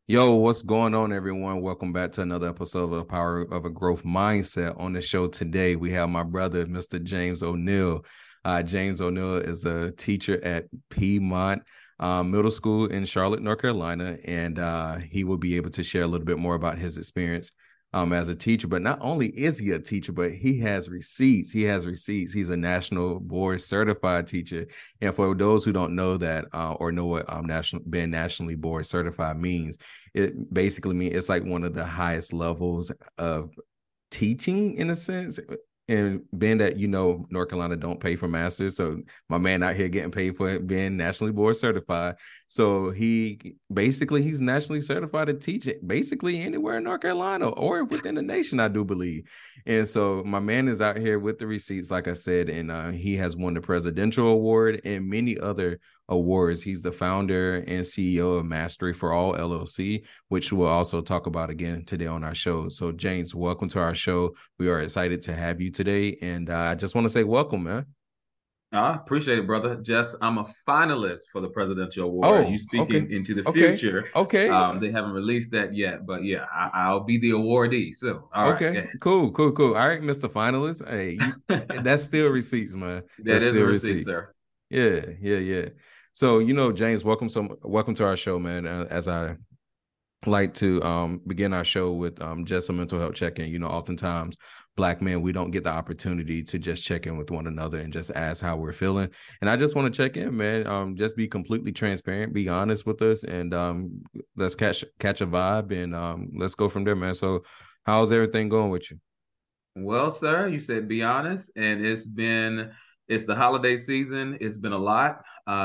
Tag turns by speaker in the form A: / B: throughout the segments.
A: Yo, what's going on, everyone? Welcome back to another episode of the Power of a Growth Mindset. On the show today, we have my brother, Mr. James O'Neill. James O'Neill is a teacher at Piedmont Middle School in Charlotte, North Carolina, and he will be able to share a little bit more about his experience as a teacher. But not only is he a teacher, but he has receipts. He's a national board certified teacher. And for those who don't know that or know what being nationally board certified means, it basically means it's like one of the highest levels of teaching in a sense. And being that, North Carolina don't pay for masters. So my man out here getting paid for it, being nationally board certified. So he's nationally certified to teach it basically anywhere in North Carolina or within the nation, I do believe. And so my man is out here with the receipts, like I said, and he has won the presidential award and many other awards. He's the founder and CEO of Mastery for All LLC, which we'll also talk about again today on our show. So James, welcome to our show. We are excited to have you today. And I just want to say welcome, man.
B: I appreciate it, brother. Jess, I'm a finalist for the presidential award. You
A: Oh, okay.
B: speaking into the
A: Okay.
B: future.
A: Okay.
B: They haven't released that yet, but yeah, I'll be the awardee. So, all right,
A: Okay.
B: yeah.
A: Cool. All right, Mr. Finalist. Hey, that's still receipts, man.
B: That
A: That's
B: is a
A: still
B: receipt,
A: receipts.
B: sir.
A: Yeah. So, James, welcome to our show, man. As I like to begin our show with just a mental health check-in. Oftentimes Black men, we don't get the opportunity to just check in with one another and just ask how we're feeling. And I just want to check in, man. Just be completely transparent, be honest with us, and let's catch a vibe, and let's go from there, man. So how's everything going with you?
B: Well, sir, you said be honest, and it's the holiday season. It's been a lot.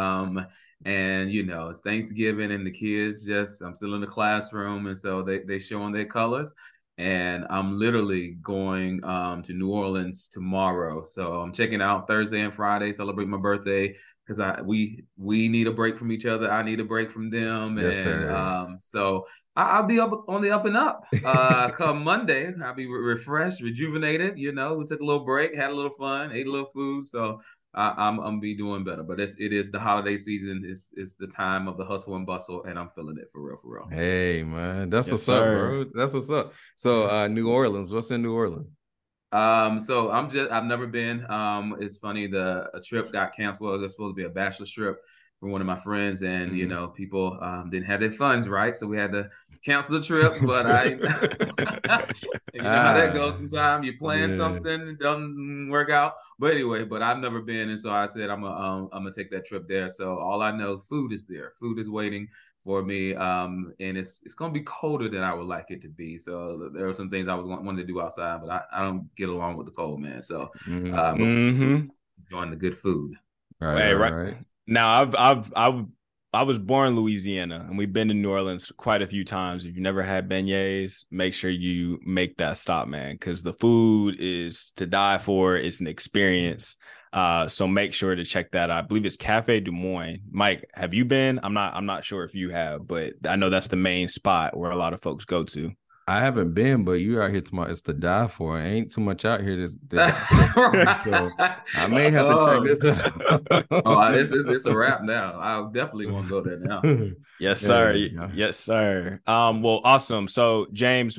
B: And it's Thanksgiving and the kids I'm still in the classroom, and so they showing their colors. And I'm literally going to New Orleans tomorrow. So I'm checking out Thursday and Friday, celebrate my birthday because we need a break from each other. I need a break from them.
A: Yes,
B: And
A: sir.
B: so I'll be up on the up and up. Come Monday, I'll be refreshed, rejuvenated. We took a little break, had a little fun, ate a little food, so I'm be doing better. But it is the holiday season. It's the time of the hustle and bustle, and I'm feeling it for real, for real.
A: Hey, man, that's
B: Yes,
A: what's up,
B: sir.
A: bro. That's what's up. So New Orleans, what's in New Orleans?
B: So I've never been. It's funny, the a trip got canceled. It was supposed to be a bachelor trip for one of my friends, and
A: Mhm.
B: people didn't have their funds right, so we had to cancel the trip. But you know how that goes.
A: Ah,
B: Sometimes you plan
A: yeah.
B: something, it doesn't work out. But anyway, I've never been, and so I said I'm gonna take that trip there. So all I know, food is there. Food is waiting for me. And it's gonna be colder than I would like it to be. So there are some things I was wanting to do outside, but I don't get along with the cold, man. So, but
A: Mm-hmm.
B: enjoying the good food.
A: Right,
C: Hey, right
A: right.
C: now, I was born in Louisiana, and we've been to New Orleans quite a few times. If you've never had beignets, make sure you make that stop, man, because the food is to die for. It's an experience. So make sure to check that out. I believe it's Cafe Du Moines. Mike, have you been? I'm not sure if you have, but I know that's the main spot where a lot of folks go to.
A: I haven't been, but you out here tomorrow. It's to die for. Ain't too much out here to die for. So I may have to check
B: Oh,
A: this out.
B: it's a wrap now. I definitely want to go there now.
C: Yes,
A: Yeah,
C: sir.
A: yeah.
C: Yes, sir. Well, awesome. So, James,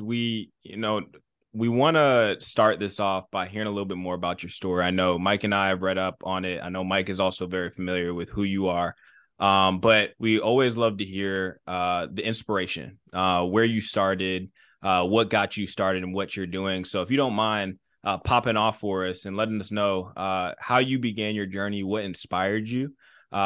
C: we want to start this off by hearing a little bit more about your story. I know Mike and I have read up on it. I know Mike is also very familiar with who you are. But we always love to hear the inspiration, where you started, what got you started, and what you're doing. So, if you don't mind popping off for us and letting us know how you began your journey, what inspired you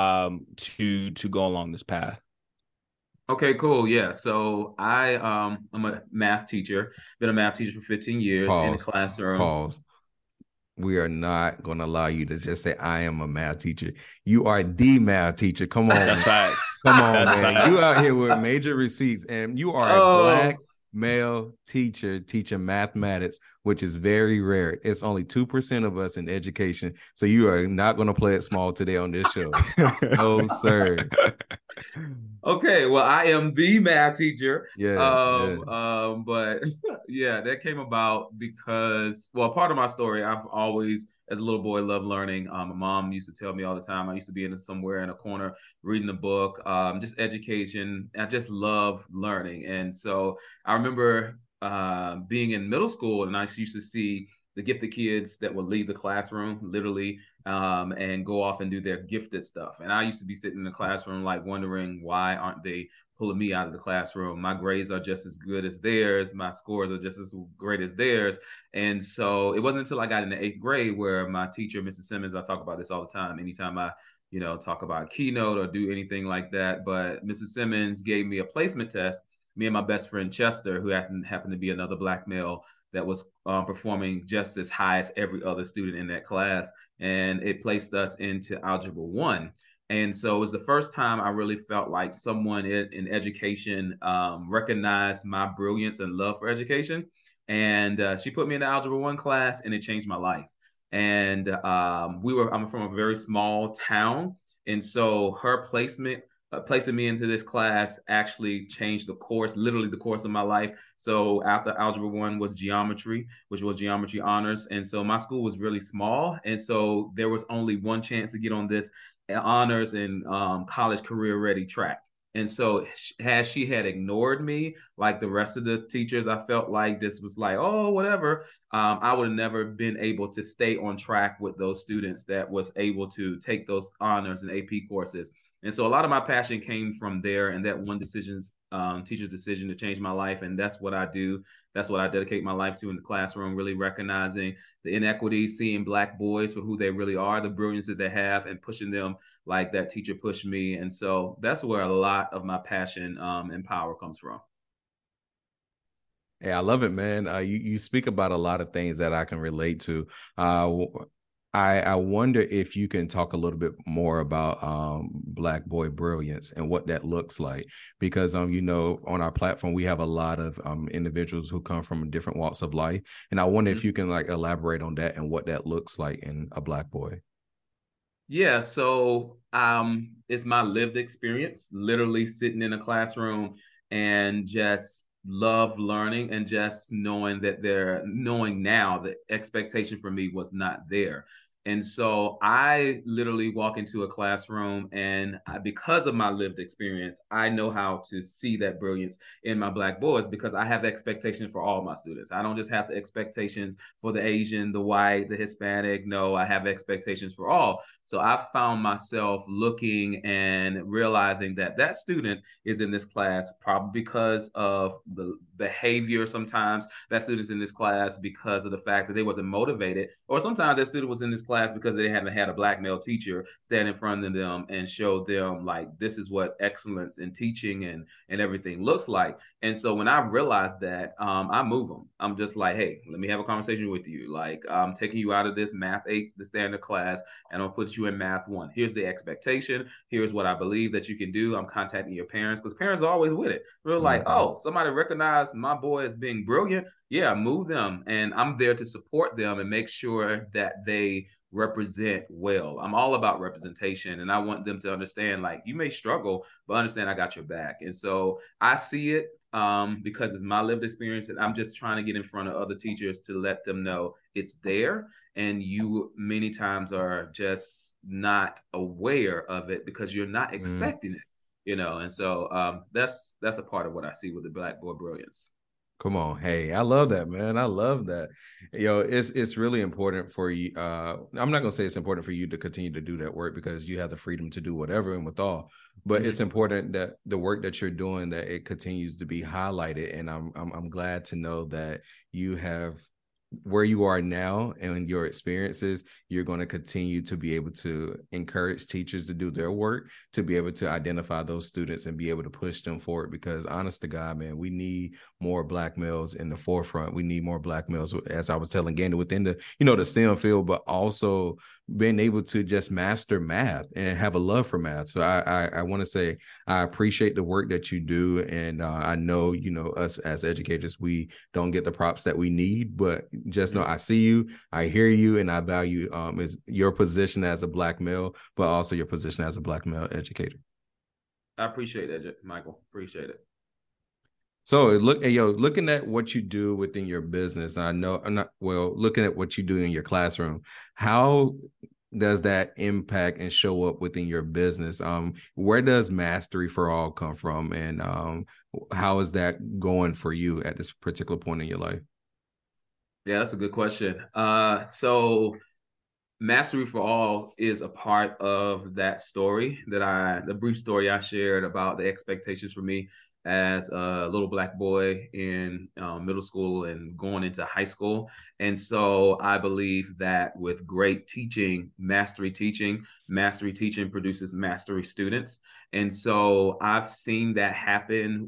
C: to go along this path.
B: Okay, cool. Yeah. So I'm a math teacher. Been a math teacher for 15 years in the
A: Pause.
B: classroom.
A: Pause. We are not going to allow you to just say, I am a math teacher. You are the math teacher. Come on,
C: That's
A: man.
C: facts.
A: Come on,
C: That's
A: man. You out
C: facts.
A: here with major receipts, and you are a Black
B: Oh,
A: male teacher teaching mathematics, which is very rare. It's only 2% of us in education. So you are not going to play it small today on this show. No, sir.
B: Okay, well, I am the math teacher.
A: Yes, yeah.
B: But yeah, that came about because, well, part of my story, I've always, as a little boy, loved learning. My mom used to tell me all the time. I used to be in somewhere in a corner reading a book, just education. I just love learning, and so I remember being in middle school, and I used to see the gifted kids that would leave the classroom literally and go off and do their gifted stuff. And I used to be sitting in the classroom like wondering why aren't they pulling me out of the classroom? My grades are just as good as theirs. My scores are just as great as theirs. And so it wasn't until I got in the eighth grade where my teacher, Mrs. Simmons, I talk about this all the time. Anytime I talk about Keynote or do anything like that. But Mrs. Simmons gave me a placement test. Me and my best friend Chester, who happened to be another Black male that was performing just as high as every other student in that class. And it placed us into Algebra 1. And so it was the first time I really felt like someone in education recognized my brilliance and love for education. And she put me in the Algebra 1 class, and it changed my life. And I'm from a very small town. And so her placing me into this class actually changed the course, literally the course of my life. So after Algebra 1 was geometry, which was geometry honors. And so my school was really small. And so there was only one chance to get on this honors and college career ready track. And so as she had ignored me, like the rest of the teachers, I felt like this was like, oh, whatever. I would have never been able to stay on track with those students that was able to take those honors and AP courses. And so a lot of my passion came from there and that one teacher's decision to change my life. And that's what I do. That's what I dedicate my life to in the classroom, really recognizing the inequities, seeing Black boys for who they really are, the brilliance that they have, and pushing them like that teacher pushed me. And so that's where a lot of my passion and power comes from.
A: Hey, I love it, man. You speak about a lot of things that I can relate to. I wonder if you can talk a little bit more about Black boy brilliance and what that looks like, because on our platform we have a lot of individuals who come from different walks of life, and I wonder if you can like elaborate on that and what that looks like in a Black boy.
B: Yeah, so it's my lived experience, literally sitting in a classroom and just love learning and just knowing now the expectation for me was not there. And so I literally walk into a classroom and because of my lived experience, I know how to see that brilliance in my Black boys because I have expectations for all my students. I don't just have the expectations for the Asian, the white, the Hispanic. No, I have expectations for all. So I found myself looking and realizing that student is in this class probably because of the behavior. Sometimes that student's in this class because of the fact that they wasn't motivated, or sometimes that student was in this class because they haven't had a Black male teacher stand in front of them and show them like this is what excellence in teaching and everything looks like. And so when I realized that, I move them. I'm just like, hey, let me have a conversation with you. Like, I'm taking you out of this math 8, the standard class, and I'll put you in math 1. Here's the expectation. Here's what I believe that you can do. I'm contacting your parents because parents are always with it. They're like, oh, somebody recognized my boy as being brilliant. Yeah, move them. And I'm there to support them and make sure that they represent well. I'm all about representation, and I want them to understand like you may struggle, but understand I got your back. And so I see it because it's my lived experience, and I'm just trying to get in front of other teachers to let them know it's there, and you many times are just not aware of it because you're not expecting it. And so that's a part of what I see with the Black boy brilliance.
A: Come on. Hey, I love that, man. I love that. It's really important for you. I'm not going to say it's important for you to continue to do that work because you have the freedom to do whatever and with all, but it's important that the work that you're doing, that it continues to be highlighted. And I'm glad to know that you have where you are now and your experiences, you're going to continue to be able to encourage teachers to do their work, to be able to identify those students and be able to push them forward. Because honest to God, man, we need more Black males in the forefront. We need more Black males, as I was telling Gander, within the, the STEM field, but also being able to just master math and have a love for math. So I want to say, I appreciate the work that you do. And I know, us as educators, we don't get the props that we need, but just know I see you, I hear you, and I value is your position as a Black male, but also your position as a Black male educator.
B: I appreciate that, Michael. Appreciate it.
A: So looking at what you do within your business, and I know I'm not well, looking at what you do in your classroom, how does that impact and show up within your business? Where does Mastery for All come from, and how is that going for you at this particular point in your life?
B: Yeah, that's a good question. So Mastery for All is a part of that story the brief story I shared about the expectations for me as a little Black boy in middle school and going into high school. And so I believe that with great mastery teaching produces mastery students. And so I've seen that happen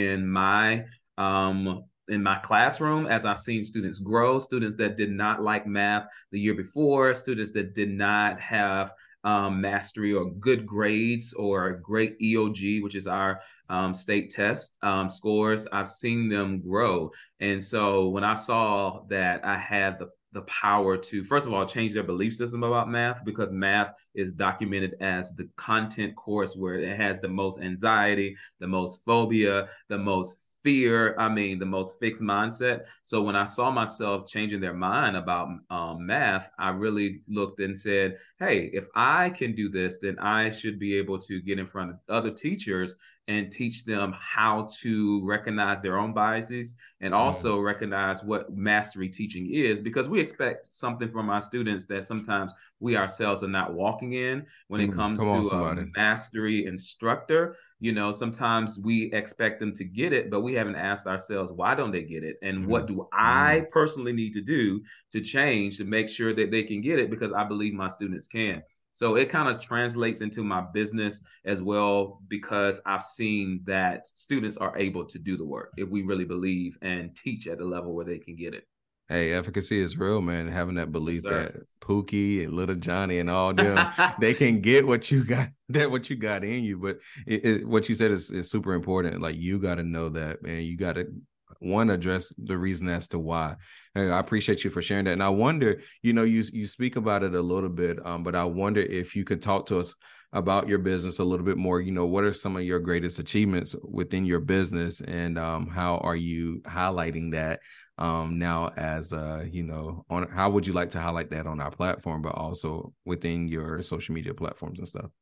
B: in my classroom as I've seen students grow, students that did not like math the year before, students that did not have mastery or good grades or great EOG, which is our state test scores. I've seen them grow. And so when I saw that I had the power to, first of all, change their belief system about math, because math is documented as the content course where it has the most anxiety, the most phobia, the most fear, the most fixed mindset. So when I saw myself changing their mind about math, I really looked and said, hey, if I can do this, then I should be able to get in front of other teachers and teach them how to recognize their own biases and also recognize what mastery teaching is, because we expect something from our students that sometimes we ourselves are not walking in when it comes
A: Come on,
B: to a
A: somebody.
B: mastery instructor. Sometimes we expect them to get it, but we haven't asked ourselves, why don't they get it? And what do I personally need to do to change to make sure that they can get it? Because I believe my students can. So it kind of translates into my business as well, because I've seen that students are able to do the work if we really believe and teach at the level where they can get it.
A: Hey, efficacy is real, man. Having that belief
B: Yes,
A: that Pookie and Little Johnny and all them, they can get what you got, what you got in you. But what you said is super important. Like, you got to know that, man. You got to address the reason as to why. Hey, I appreciate you for sharing that. And I wonder, you speak about it a little bit, but I wonder if you could talk to us about your business a little bit more. What are some of your greatest achievements within your business, and how are you highlighting that now as on how would you like to highlight that on our platform, but also within your social media platforms and stuff?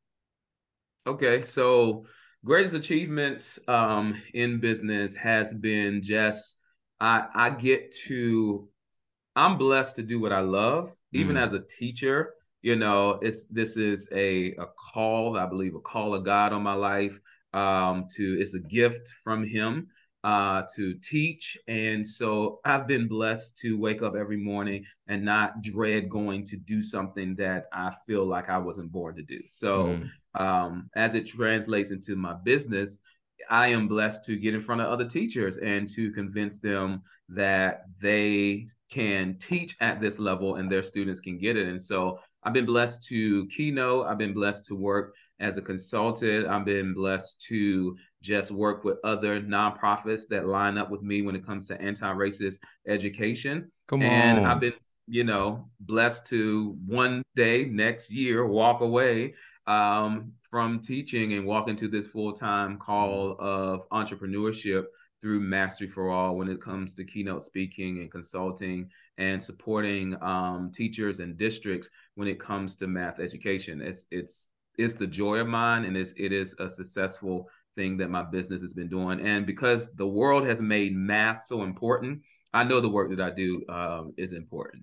B: Okay, so greatest achievement in business has been just I get to I'm blessed to do what I love, even as a teacher. This is a call, I believe, a call of God on my life. It's a gift from Him to teach, and so I've been blessed to wake up every morning and not dread going to do something that I feel like I wasn't born to do. So, as it translates into my business, I am blessed to get in front of other teachers and to convince them that they can teach at this level and their students can get it. And so I've been blessed to keynote. I've been blessed to work as a consultant. I've been blessed to just work with other nonprofits that line up with me when it comes to anti-racist education.
A: Come
B: And I've
A: on.
B: been, blessed to one day next year walk away from teaching and walk into this full-time call of entrepreneurship through Mastery for All when it comes to keynote speaking and consulting and supporting teachers and districts when it comes to math education. It's the joy of mine, and it is a successful thing that my business has been doing. And because the world has made math so important, I know the work that I do is important.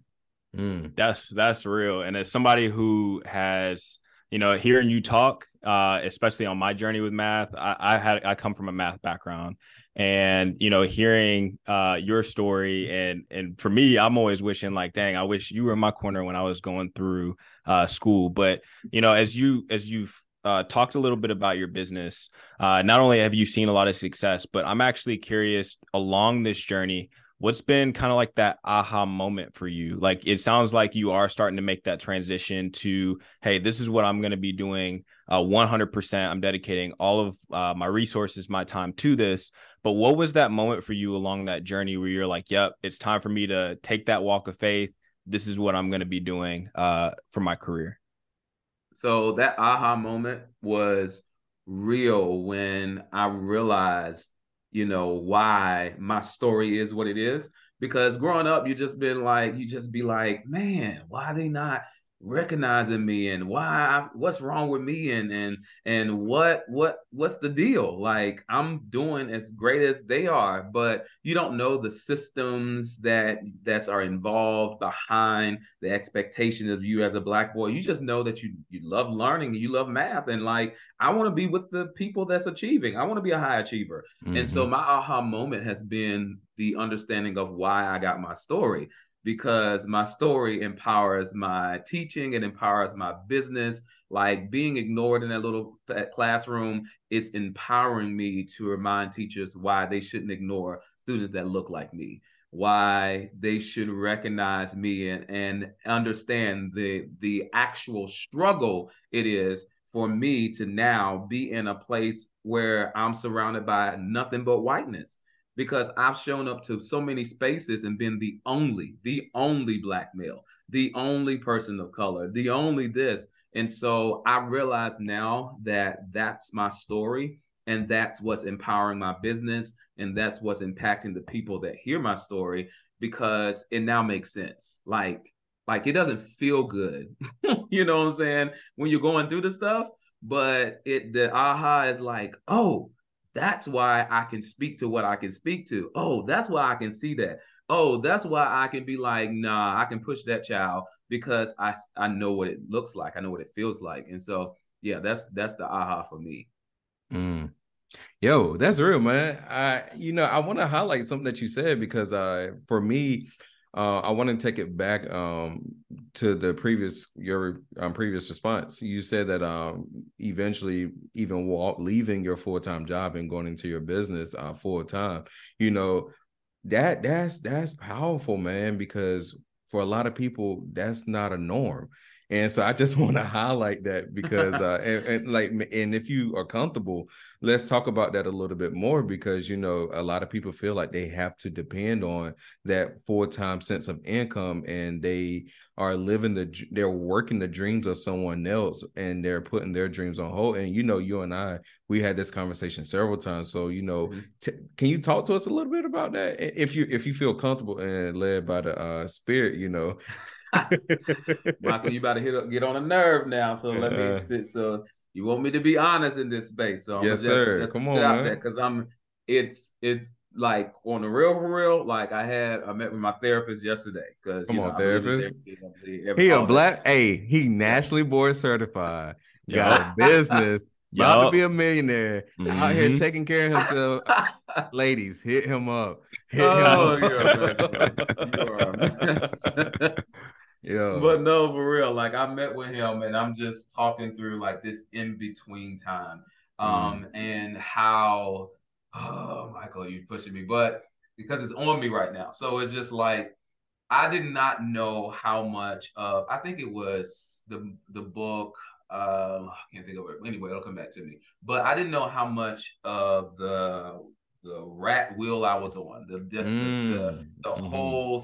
C: That's real. And as somebody who has, hearing you talk, especially on my journey with math, I come from a math background, and hearing your story, and for me, I'm always wishing, like, dang, I wish you were in my corner when I was going through school. But as you've talked a little bit about your business, not only have you seen a lot of success, but I'm actually curious, along this journey, what's been kind of like that aha moment for you? Like, it sounds like you are starting to make that transition to, hey, this is what I'm going to be doing 100%. I'm dedicating all of my resources, my time to this. But what was that moment for you along that journey where you're like, yep, it's time for me to take that walk of faith. This is what I'm going to be doing for my career.
B: So that aha moment was real when I realized, why my story is what it is. Because growing up, you just be like, man, why are they not recognizing me, and what's wrong with me, and what's the deal? Like, I'm doing as great as they are, but you don't know the systems that are involved behind the expectation of you as a Black boy. You just know that you love learning and you love math, and like, I want to be with the people that's achieving. I want to be a high achiever. And so my aha moment has been the understanding of why I got my story, because my story empowers my teaching, it empowers my business. Like, being ignored in that classroom, it's empowering me to remind teachers why they shouldn't ignore students that look like me, why they should recognize me, and understand the actual struggle it is for me to now be in a place where I'm surrounded by nothing but whiteness, because I've shown up to so many spaces and been the only Black male, the only person of color, the only this. And so I realize now that that's my story, and that's what's empowering my business, and that's what's impacting the people that hear my story, because it now makes sense. Like, it doesn't feel good, you know what I'm saying, when you're going through the stuff, but the aha is like, oh, that's why I can speak to what I can speak to. Oh, that's why I can see that. Oh, that's why I can be like, nah, I can push that child, because I know what it looks like. I know what it feels like. And so, yeah, that's the aha for me.
A: Mm. Yo, that's real, man. I want to highlight something that you said, because for me, I want to take it back to your previous response. You said that eventually, even leaving your full-time job and going into your business full time, that's powerful, man, because for a lot of people, that's not a norm. And so I just want to highlight that, because and if you are comfortable, let's talk about that a little bit more, because a lot of people feel like they have to depend on that full-time sense of income, and they are they're working the dreams of someone else, and they're putting their dreams on hold. And you and I, we had this conversation several times. So can you talk to us a little bit about that, if you feel comfortable and led by the spirit?
B: Michael, you about to get on a nerve now. So let me sit. So you want me to be honest in this space. So I'm
A: yes,
B: gonna
A: sir.
B: just
A: Come
B: put it
A: on,
B: out
A: man.
B: there, because it's like, on the real, for real. Like, I met with my therapist yesterday, because
A: Come on,
B: I believe
A: therapist.
B: that
A: He a
B: all that.
A: Black. Hey, he nationally board certified. Got a
C: Yup.
A: business. About to be a
C: Yup.
A: millionaire. Out here taking care of himself. Ladies, hit him up. Hit him
B: Oh,
A: up.
B: you're a mess, bro. You are a mess.
A: Yo.
B: But no, for real. Like, I met with him, and I'm just talking through like this in between time, and how, oh, Michael, you're pushing me, but because it's on me right now, so it's just like, I did not know how much of, I think it was the book. I can't think of it. Anyway, it'll come back to me. But I didn't know how much of the rat wheel I was on. The whole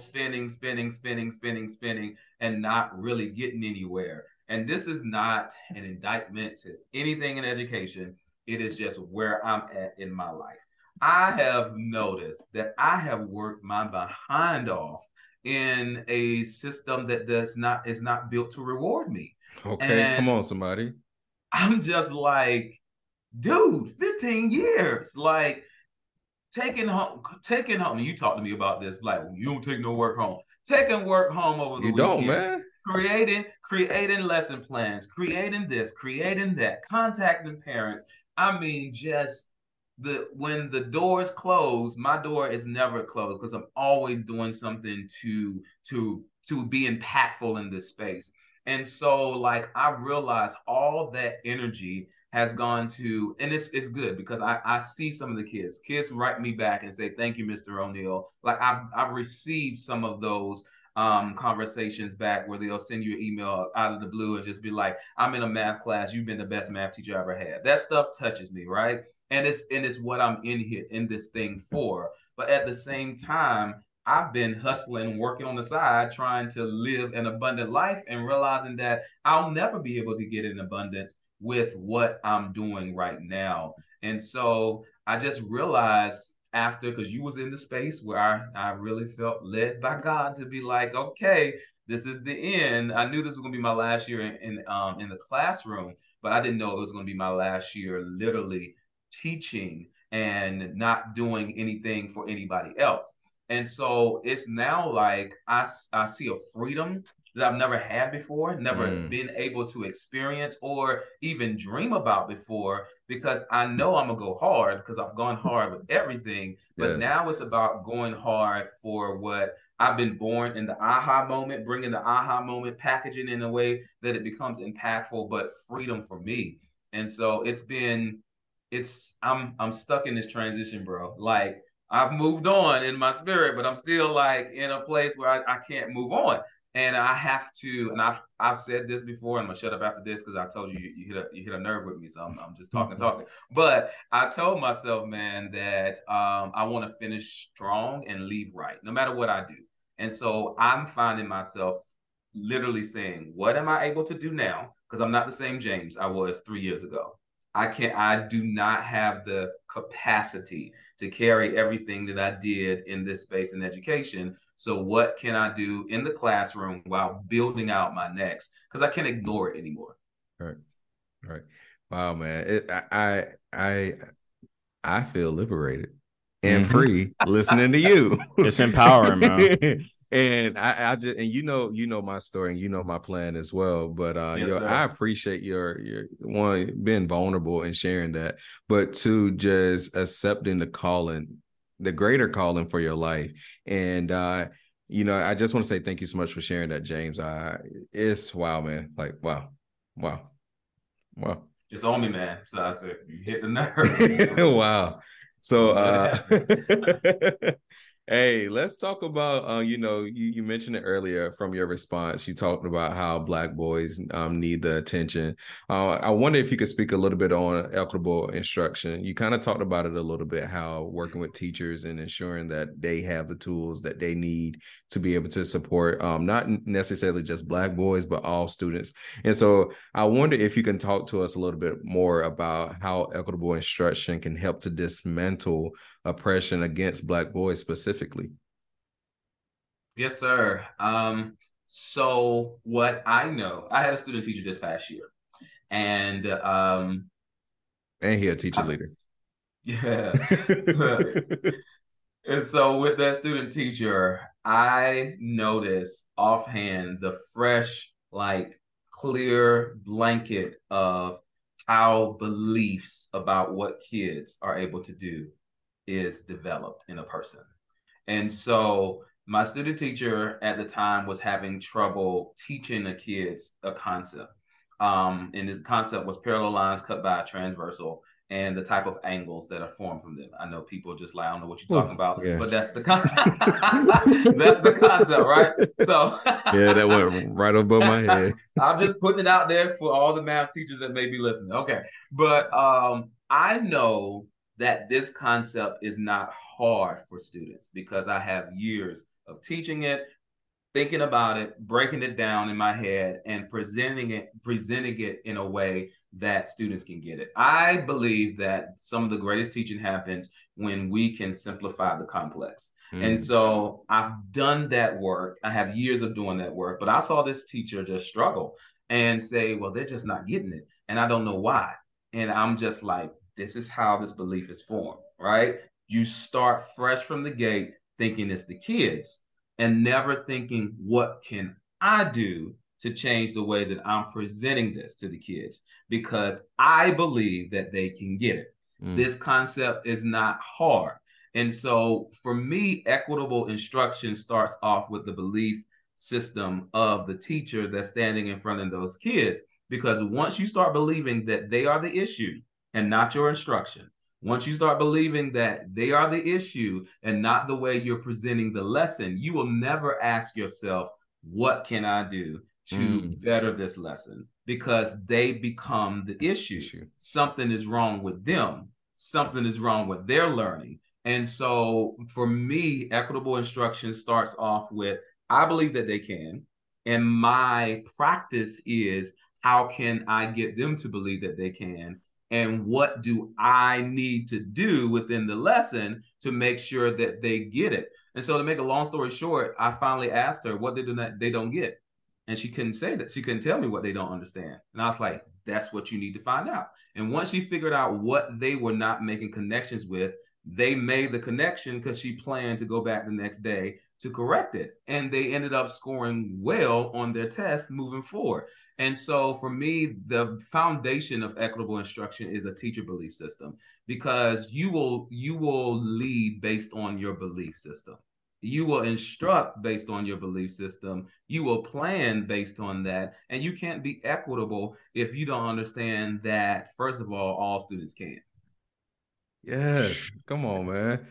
B: spinning, and not really getting anywhere. And this is not an indictment to anything in education. It is just where I'm at in my life. I have noticed that I have worked my behind off in a system that is not built to reward me.
A: Okay, come
B: And
A: on, somebody.
B: I'm just like, dude, 15 years. Like, taking home. You talked to me about this, like, you don't take no work home. Taking work home over the
A: You don't,
B: weekend.
A: man.
B: Creating lesson plans, creating this, creating that, contacting parents. I mean, just when the doors close, my door is never closed, because I'm always doing something to be impactful in this space. And so, like, I realized all that energy has gone to, and it's good, because I see some of the kids write me back and say, thank you, Mr. O'Neal. Like, I've received some of those conversations back, where they'll send you an email out of the blue and just be like, I'm in a math class, you've been the best math teacher I ever had. That stuff touches me, right? And it's what I'm in this thing for. But at the same time, I've been hustling, working on the side, trying to live an abundant life, and realizing that I'll never be able to get in abundance with what I'm doing right now. And so I just realized after, because you was in the space where I really felt led by God to be like, okay, this is the end. I knew this was gonna be my last year in the classroom, but I didn't know it was gonna be my last year literally teaching and not doing anything for anybody else. And so it's now like I see a freedom that I've never had before, never been able to experience or even dream about before, because I know I'm gonna go hard because I've gone hard with everything. But
A: Yes.
B: now it's about going hard for what I've been born in, the aha moment, bringing the aha moment, packaging in a way that it becomes impactful, but freedom for me. And so I'm stuck in this transition, bro. Like I've moved on in my spirit, but I'm still like in a place where I can't move on. And I have to, and I've said this before, and I'm gonna shut up after this because I told you you hit a nerve with me, so I'm just talking. But I told myself, man, that I want to finish strong and leave right, no matter what I do. And so I'm finding myself literally saying, what am I able to do now? Because I'm not the same James I was 3 years ago. I do not have the capacity to carry everything that I did in this space in education. So what can I do in the classroom while building out my next? Because I can't ignore it anymore.
A: Right. Right. Wow, man. I feel liberated and free listening to you.
C: It's empowering, man.
A: And I just, and you know my story and you know my plan as well. But
B: Yes,
A: I appreciate your one being vulnerable and sharing that, but two, just accepting the calling, the greater calling for your life. And you know, I just want to say thank you so much for sharing that, James. It's wow, man. Like wow.
B: It's on me, man. So I said, you hit the nerve.
A: Wow. So hey, let's talk about you know, you mentioned it earlier from your response. You talked about how Black boys need the attention. I wonder if you could speak a little bit on equitable instruction. You kind of talked about it a little bit, how working with teachers and ensuring that they have the tools that they need to be able to support not necessarily just Black boys, but all students. And so I wonder if you can talk to us a little bit more about how equitable instruction can help to dismantle oppression against Black boys specifically.
B: Yes, sir. So what I know, I had a student teacher this past year, and
A: he a teacher leader.
B: Yeah. So, and so with that student teacher, I noticed offhand the fresh, like clear blanket of how beliefs about what kids are able to do is developed in a person. And so my student teacher at the time was having trouble teaching the kids a concept. And this concept was parallel lines cut by a transversal and the type of angles that are formed from them. I know people just like, I don't know what you're talking about,
A: yeah.
B: but that's the that's the concept, right? So
A: yeah, that went right above my head.
B: I'm just putting it out there for all the math teachers that may be listening. Okay. But I know that this concept is not hard for students because I have years of teaching it, thinking about it, breaking it down in my head, and presenting it in a way that students can get it. I believe that some of the greatest teaching happens when we can simplify the complex. And so I've done that work. I have years of doing that work, but I saw this teacher just struggle and say, well, they're just not getting it. And I don't know why. And I'm just like, this is how this belief is formed, right? You start fresh from the gate thinking it's the kids and never thinking, what can I do to change the way that I'm presenting this to the kids? Because I believe that they can get it. This concept is not hard. And so for me, equitable instruction starts off with the belief system of the teacher that's standing in front of those kids. Because once you start believing that they are the issue and not your instruction, once you start believing that they are the issue and not the way you're presenting the lesson, you will never ask yourself, what can I do to better this lesson? Because they become the issue. Something is wrong with them. Something is wrong with their learning. And so for me, equitable instruction starts off with, I believe that they can. And my practice is how can I get them to believe that they can? And what do I need to do within the lesson to make sure that they get it? And so to make a long story short, I finally asked her what they don't get. And she couldn't say that. She couldn't tell me what they don't understand. And I was like, that's what you need to find out. And once she figured out what they were not making connections with, they made the connection because she planned to go back the next day to correct it. And they ended up scoring well on their test moving forward. And so for me, the foundation of equitable instruction is a teacher belief system, because you will lead based on your belief system. You will instruct based on your belief system. You will plan based on that. And you can't be equitable if you don't understand that, first of all students can.
A: Yes, come on, man.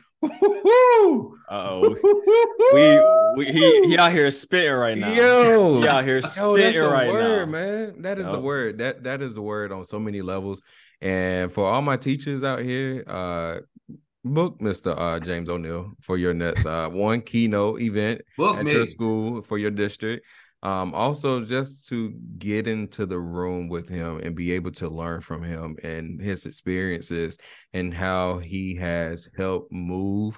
C: Uh-oh. He out here spitting right now.
A: He
C: out here spitting
A: that's a
C: right
A: word,
C: now.
A: man. That is a word. That is a word on so many levels. And for all my teachers out here, book Mr. James O'Neil for your next one keynote event at your school for your district. Also just to get into the room with him and be able to learn from him and his experiences and how he has helped move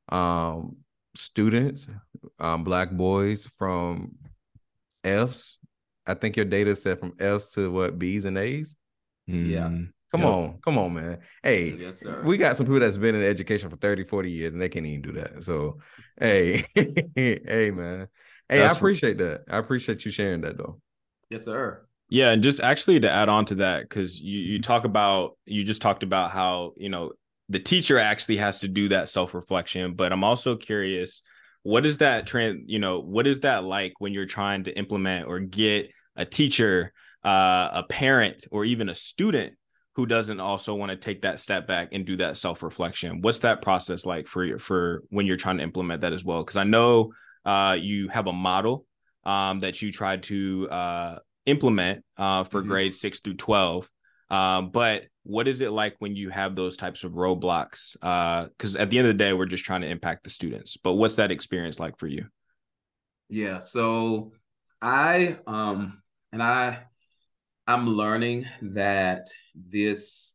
A: students, Black boys from F's. I think your data said from F's to what, B's and A's?
B: Yeah.
A: Come on, man. Hey,
B: yes, sir.
A: We got some people that's been in education for 30, 40 years and they can't even do that. So, hey, hey, man. Hey, I appreciate that. I appreciate you sharing that, though.
B: Yes, sir.
C: Yeah, and just actually to add on to that, because you just talked about how, the teacher actually has to do that self-reflection, but I'm also curious, what is that what is that like when you're trying to implement or get a teacher, a parent, or even a student who doesn't also want to take that step back and do that self-reflection? What's that process like for when you're trying to implement that as well? Because I know you have a model that you try to implement for grades 6 through 12. But what is it like when you have those types of roadblocks? Because at the end of the day, we're just trying to impact the students. But what's that experience like for you?
B: Yeah, so I'm learning that this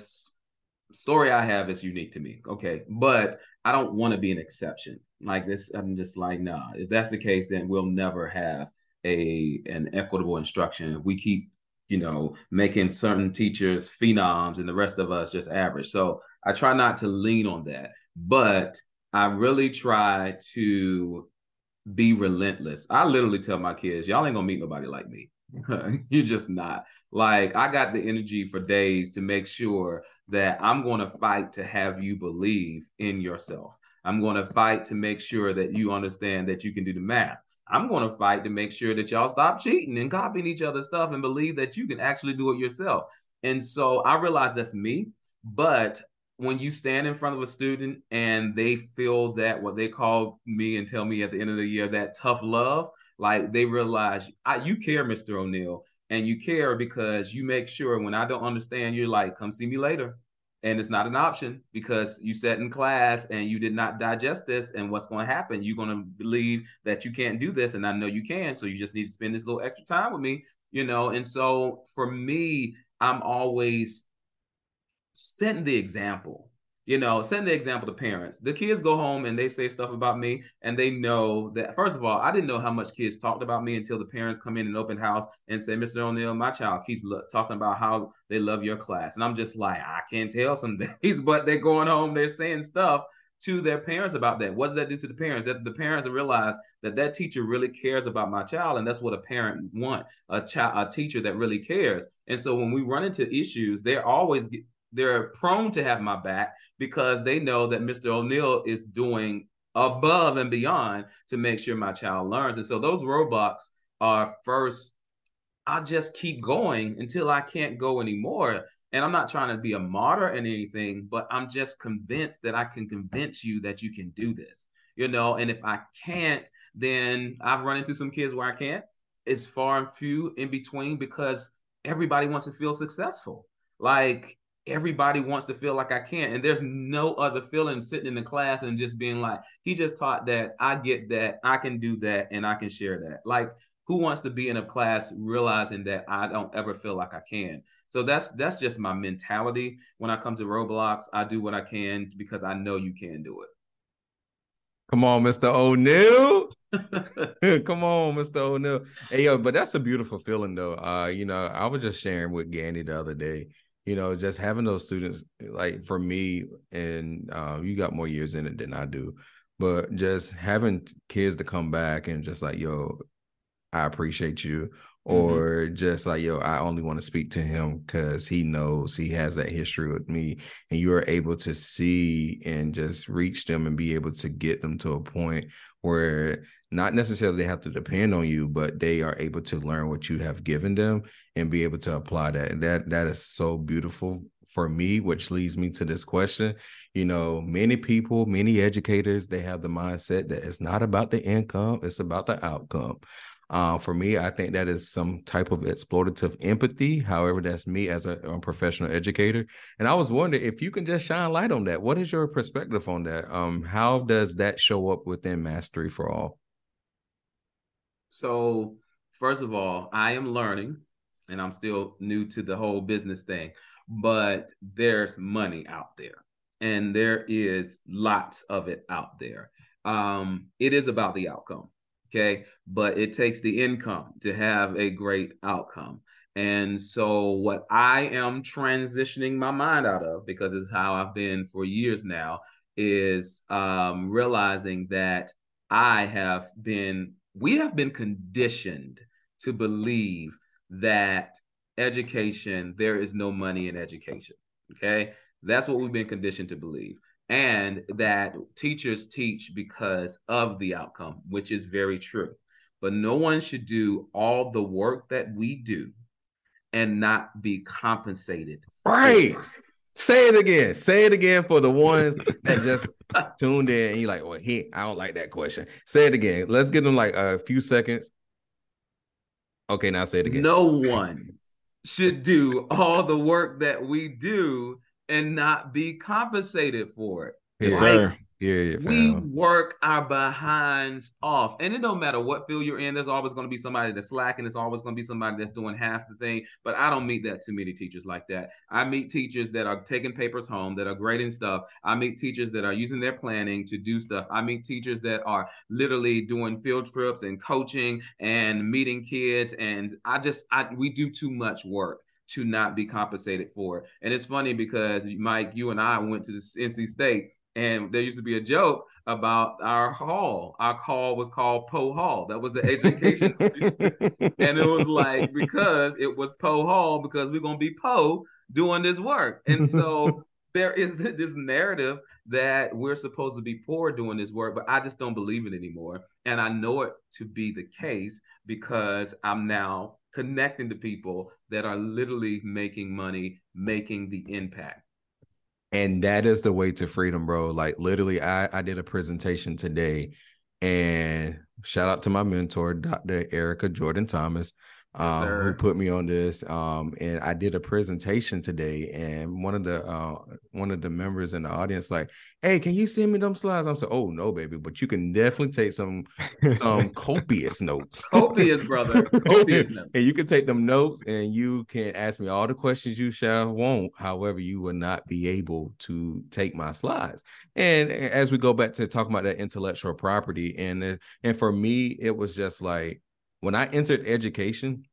B: story I have is unique to me. Okay. But I don't want to be an exception like this. I'm just like, nah, if that's the case, then we'll never have an equitable instruction. If we keep, making certain teachers phenoms and the rest of us just average. So I try not to lean on that, but I really try to be relentless. I literally tell my kids, y'all ain't gonna meet nobody like me. You're just not. Like, I got the energy for days to make sure that I'm going to fight to have you believe in yourself. I'm going to fight to make sure that you understand that you can do the math. I'm going to fight to make sure that y'all stop cheating and copying each other's stuff and believe that you can actually do it yourself. And so I realize that's me, but when you stand in front of a student and they feel that what they call me and tell me at the end of the year, that tough love, like they realize you care, Mr. O'Neil, and you care because you make sure when I don't understand, you're like, come see me later. And it's not an option because you sat in class and you did not digest this. And what's going to happen? You're going to believe that you can't do this. And I know you can. So you just need to spend this little extra time with me, And so for me, I'm always setting the example, setting the example to parents. The kids go home and they say stuff about me, and they know that, first of all, I didn't know how much kids talked about me until the parents come in an open house and say, Mr. O'Neil, my child keeps talking about how they love your class. And I'm just like, I can't tell some days, but they're going home, they're saying stuff to their parents about that. What does that do to the parents? That the parents realize that teacher really cares about my child, and that's what a parent want, a teacher that really cares. And so when we run into issues, they're prone to have my back because they know that Mr. O'Neil is doing above and beyond to make sure my child learns. And so those roadblocks are first, I just keep going until I can't go anymore. And I'm not trying to be a martyr in anything, but I'm just convinced that I can convince you that you can do this, and if I can't, then I've run into some kids where I can't. It's far and few in between because everybody wants to feel successful. Like, everybody wants to feel like I can. And there's no other feeling sitting in the class and just being like, he just taught that, I get that, I can do that, and I can share that. Like, who wants to be in a class realizing that I don't ever feel like I can? So that's just my mentality. When I come to Roblox, I do what I can because I know you can do
A: Come on, Mr. O'Neal.
B: it.
A: Come on, Mr. O'Neal. Hey, yo, but that's a beautiful feeling, though. I was just sharing with Gandy the other day, just having those students, like for me, and you got more years in it than I do, but just having kids to come back and just like, yo, I appreciate you. Or just like, yo, I only want to speak to him because he knows he has that history with me. And you are able to see and just reach them and be able to get them to a point where not necessarily they have to depend on you, but they are able to learn what you have given them and be able to apply that. And that is so beautiful for me, which leads me to this question. Many people, many educators, they have the mindset that it's not about the income, it's about the outcome. For me, I think that is some type of exploitative empathy. However, that's me as a professional educator. And I was wondering if you can just shine light on that. What is your perspective on that? How does that show up within Mastery for All?
B: So, first of all, I am learning and I'm still new to the whole business thing, but there's money out there and there is lots of it out there. It is about the outcome. Okay. But it takes the income to have a great outcome. And so, what I am transitioning my mind out of, because it's how I've been for years now, is realizing that we have been conditioned to believe that there is no money in education. Okay. That's what we've been conditioned to believe, and that teachers teach because of the outcome, which is very true. But no one should do all the work that we do and not be compensated.
A: Right. Say it again. Say it again for the ones that just tuned in and you're like, well, I don't like that question. Say it again. Let's give them like a few seconds. Okay, now say it again.
B: No one should do all the work that we do and not be compensated for it.
C: Yes, sir.
A: Yeah,
B: we work our behinds off. And it don't matter what field you're in, there's always going to be somebody that's slacking. There's always going to be somebody that's doing half the thing. But I don't meet that too many teachers like that. I meet teachers that are taking papers home, that are grading stuff. I meet teachers that are using their planning to do stuff. I meet teachers that are literally doing field trips and coaching and meeting kids. And we do too much work to not be compensated for it. And it's funny because, Mike, you and I went to NC State, and there used to be a joke about our hall. Our hall was called Poe Hall. That was the education. And it was like, because it was Poe Hall, because we're going to be Poe doing this work. And so there is this narrative that we're supposed to be poor doing this work, but I just don't believe it anymore. And I know it to be the case because I'm now connecting to people that are literally making money, making the impact.
A: And that is the way to freedom, bro. Like literally, I did a presentation today, and shout out to my mentor, Dr. Erica Jordan Thomas, who put me on this. And I did a presentation today, and one of the members in the audience like, hey, can you send me them slides? I'm saying, oh no, baby, but you can definitely take some copious notes.
B: Copious, brother. Copious notes.
A: And you can take them notes and you can ask me all the questions you shall want. However, you will not be able to take my slides. And as we go back to talking about that intellectual property, and for me, it was just like, when I entered education,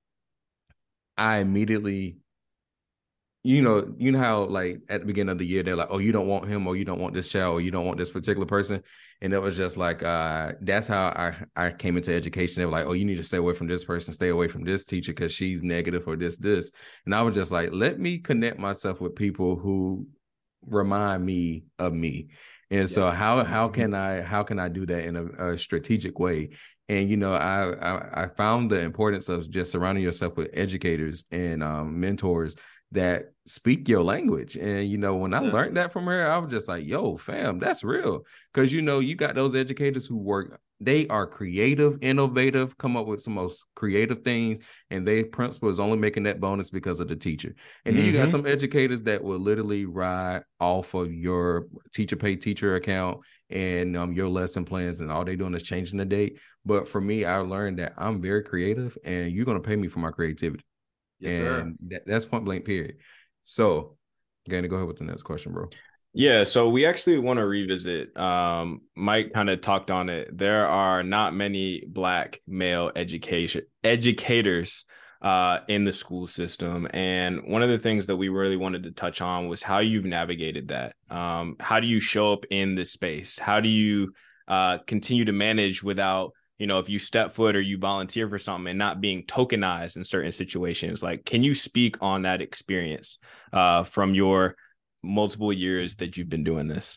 A: I immediately, you know how like at the beginning of the year, they're like, oh, you don't want him, or you don't want this child, or you don't want this particular person. And it was just like, that's how I came into education. They were like, oh, you need to stay away from this person, stay away from this teacher because she's negative or this. And I was just like, let me connect myself with people who remind me of me. And so how can I do that in a strategic way? And, I found the importance of just surrounding yourself with educators and mentors that speak your language. And, when I learned that from her, I was just like, yo, fam, that's real. Because, you got those educators who work they are creative, innovative, come up with some most creative things, and their principal is only making that bonus because of the teacher. And then you got some educators that will literally ride off of your teacher pay teacher account and your lesson plans, and all they doing is changing the date. But for me, I learned that I'm very creative, and you're going to pay me for my creativity.
B: Yes,
A: and that's point blank, period. So, going to go ahead with the next question, bro.
C: Yeah, so we actually want to revisit. Mike kind of talked on it. There are not many Black male educators in the school system, and one of the things that we really wanted to touch on was how you've navigated that. How do you show up in this space? How do you continue to manage without, if you step foot or you volunteer for something and not being tokenized in certain situations? Like, can you speak on that experience from your multiple years that you've been doing this?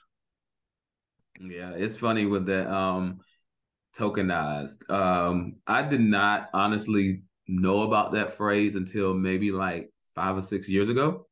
B: Yeah, it's funny with the tokenized. I did not honestly know about that phrase until maybe like 5 or 6 years ago.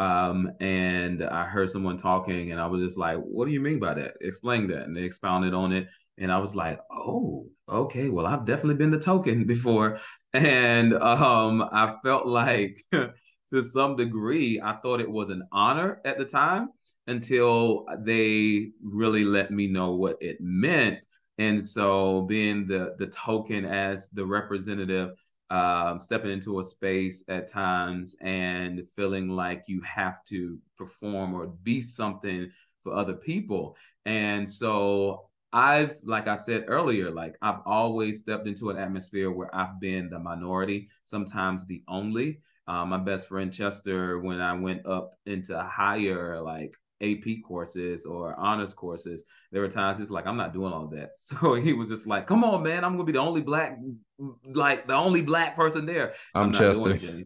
B: And I heard someone talking, and I was just like, what do you mean by that? Explain that. And they expounded on it. And I was like, oh, okay, well, I've definitely been the token before. And I felt like to some degree, I thought it was an honor at the time until they really let me know what it meant. And so being the token as the representative, stepping into a space at times and feeling like you have to perform or be something for other people. And so like I said earlier, like I've always stepped into an atmosphere where I've been the minority, sometimes the only. My best friend Chester, when I went up into higher like AP courses or honors courses, there were times he's like, I'm not doing all of that. So he was just like, come on, man, I'm gonna be the only black, like the only black person there.
A: I'm
B: not
A: Chester.
B: doing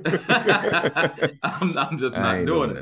B: it, I'm just not doing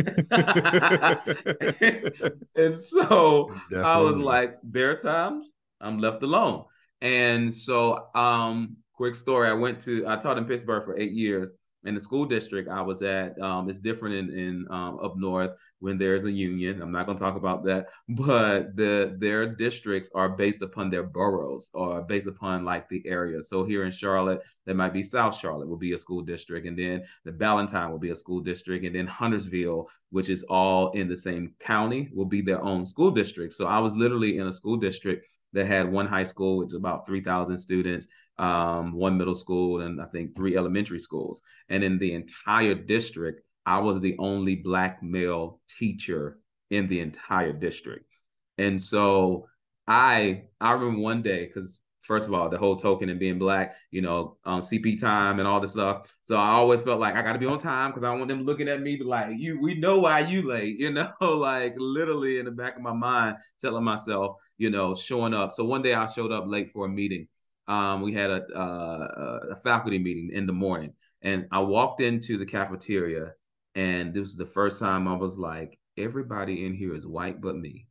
B: it. And so definitely. I was like, there are times I'm left alone. And so quick story, I taught in Pittsburgh for 8 years. In the school district I was at, it's different in up north when there's a union. I'm not going to talk about that, but their districts are based upon their boroughs or based upon like the area. So here in Charlotte, there might be South Charlotte will be a school district, and then the Ballantyne will be a school district, and then Huntersville, which is all in the same county, will be their own school district. So I was literally in a school district that had one high school, which is about 3,000 students, one middle school, and I think 3 elementary schools. And in the entire district, I was the only Black male teacher in the entire district. And so I remember one day, because first of all, the whole token and being Black, CP time and all this stuff. So I always felt like I got to be on time because I don't want them looking at me, but like, we know why you late, like literally in the back of my mind, telling myself, showing up. So one day I showed up late for a meeting. We had a faculty meeting in the morning, and I walked into the cafeteria, and this was the first time I was like, everybody in here is white but me.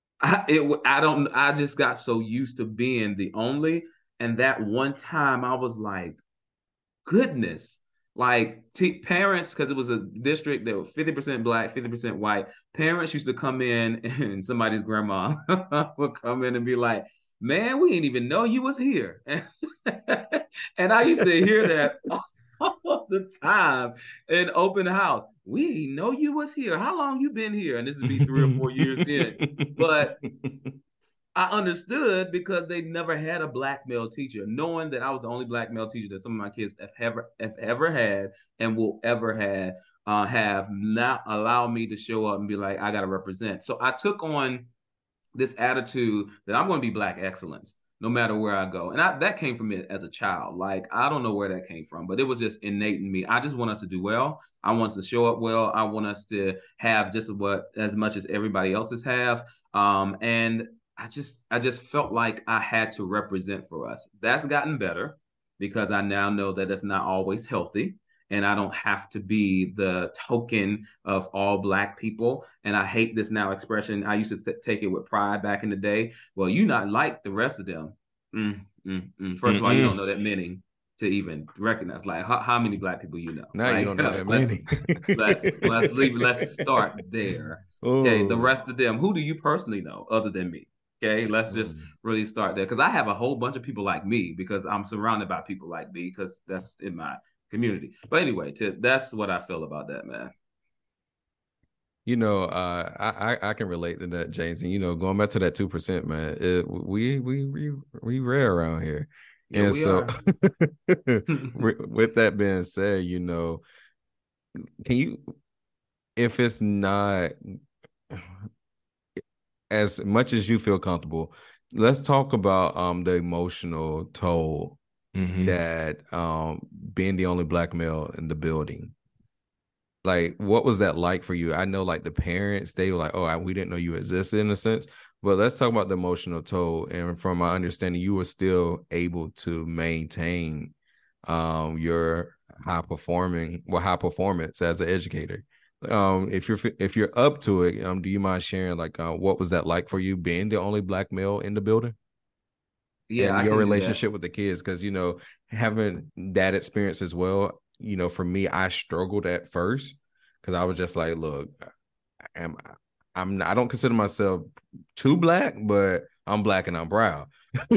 B: I just got so used to being the only, and that one time I was like, goodness, like parents, because it was a district that was 50% Black, 50% white. Parents used to come in, and somebody's grandma would come in and be like, man, we didn't even know you was here. And I used to hear that all the time in open house. We didn't know you was here. How long you been here? And this would be 3 or 4 years in. But I understood because they never had a Black male teacher, knowing that I was the only Black male teacher that some of my kids have ever had and will ever have not allowed me to show up and be like, I got to represent. So I took on this attitude that I'm going to be Black excellence no matter where I go. And that came from it as a child. Like, I don't know where that came from, but it was just innate in me. I just want us to do well. I want us to show up well. I want us to have just as much as everybody else's have. And I just felt like I had to represent for us. That's gotten better because I now know that that's not always healthy. And I don't have to be the token of all Black people. And I hate this now expression. I used to take it with pride back in the day. Well, you're not like the rest of them. First of all, you don't know that meaning to even recognize. Like, how many Black people you know?
A: Now
B: like,
A: you don't know that many.
B: let's start there. Okay, the rest of them, who do you personally know other than me? Okay, let's just really start there because I have a whole bunch of people like me because I'm surrounded by people like me because that's in my community. But anyway, that's what I feel about that, man.
A: I can relate to that, James. And going back to that 2%, man, we rare around here.
B: Yeah,
A: And
B: we
A: so
B: are.
A: with that being said, can you, if it's not as much as you feel comfortable, let's talk about the emotional toll that being the only black male in the building. Like, what was that like for you? I know, like, the parents, they were like, "Oh, we didn't know you existed," in a sense. But let's talk about the emotional toll. And from my understanding, you were still able to maintain your high performance as an educator. If you're up to it, do you mind sharing, like, what was that like for you being the only black male in the building
B: Yeah,
A: and
B: I
A: your
B: can do that.
A: relationship with the kids? Because having that experience as well, for me, I struggled at first because I was just like, look, am I don't consider myself too black, but I'm black and I'm brown.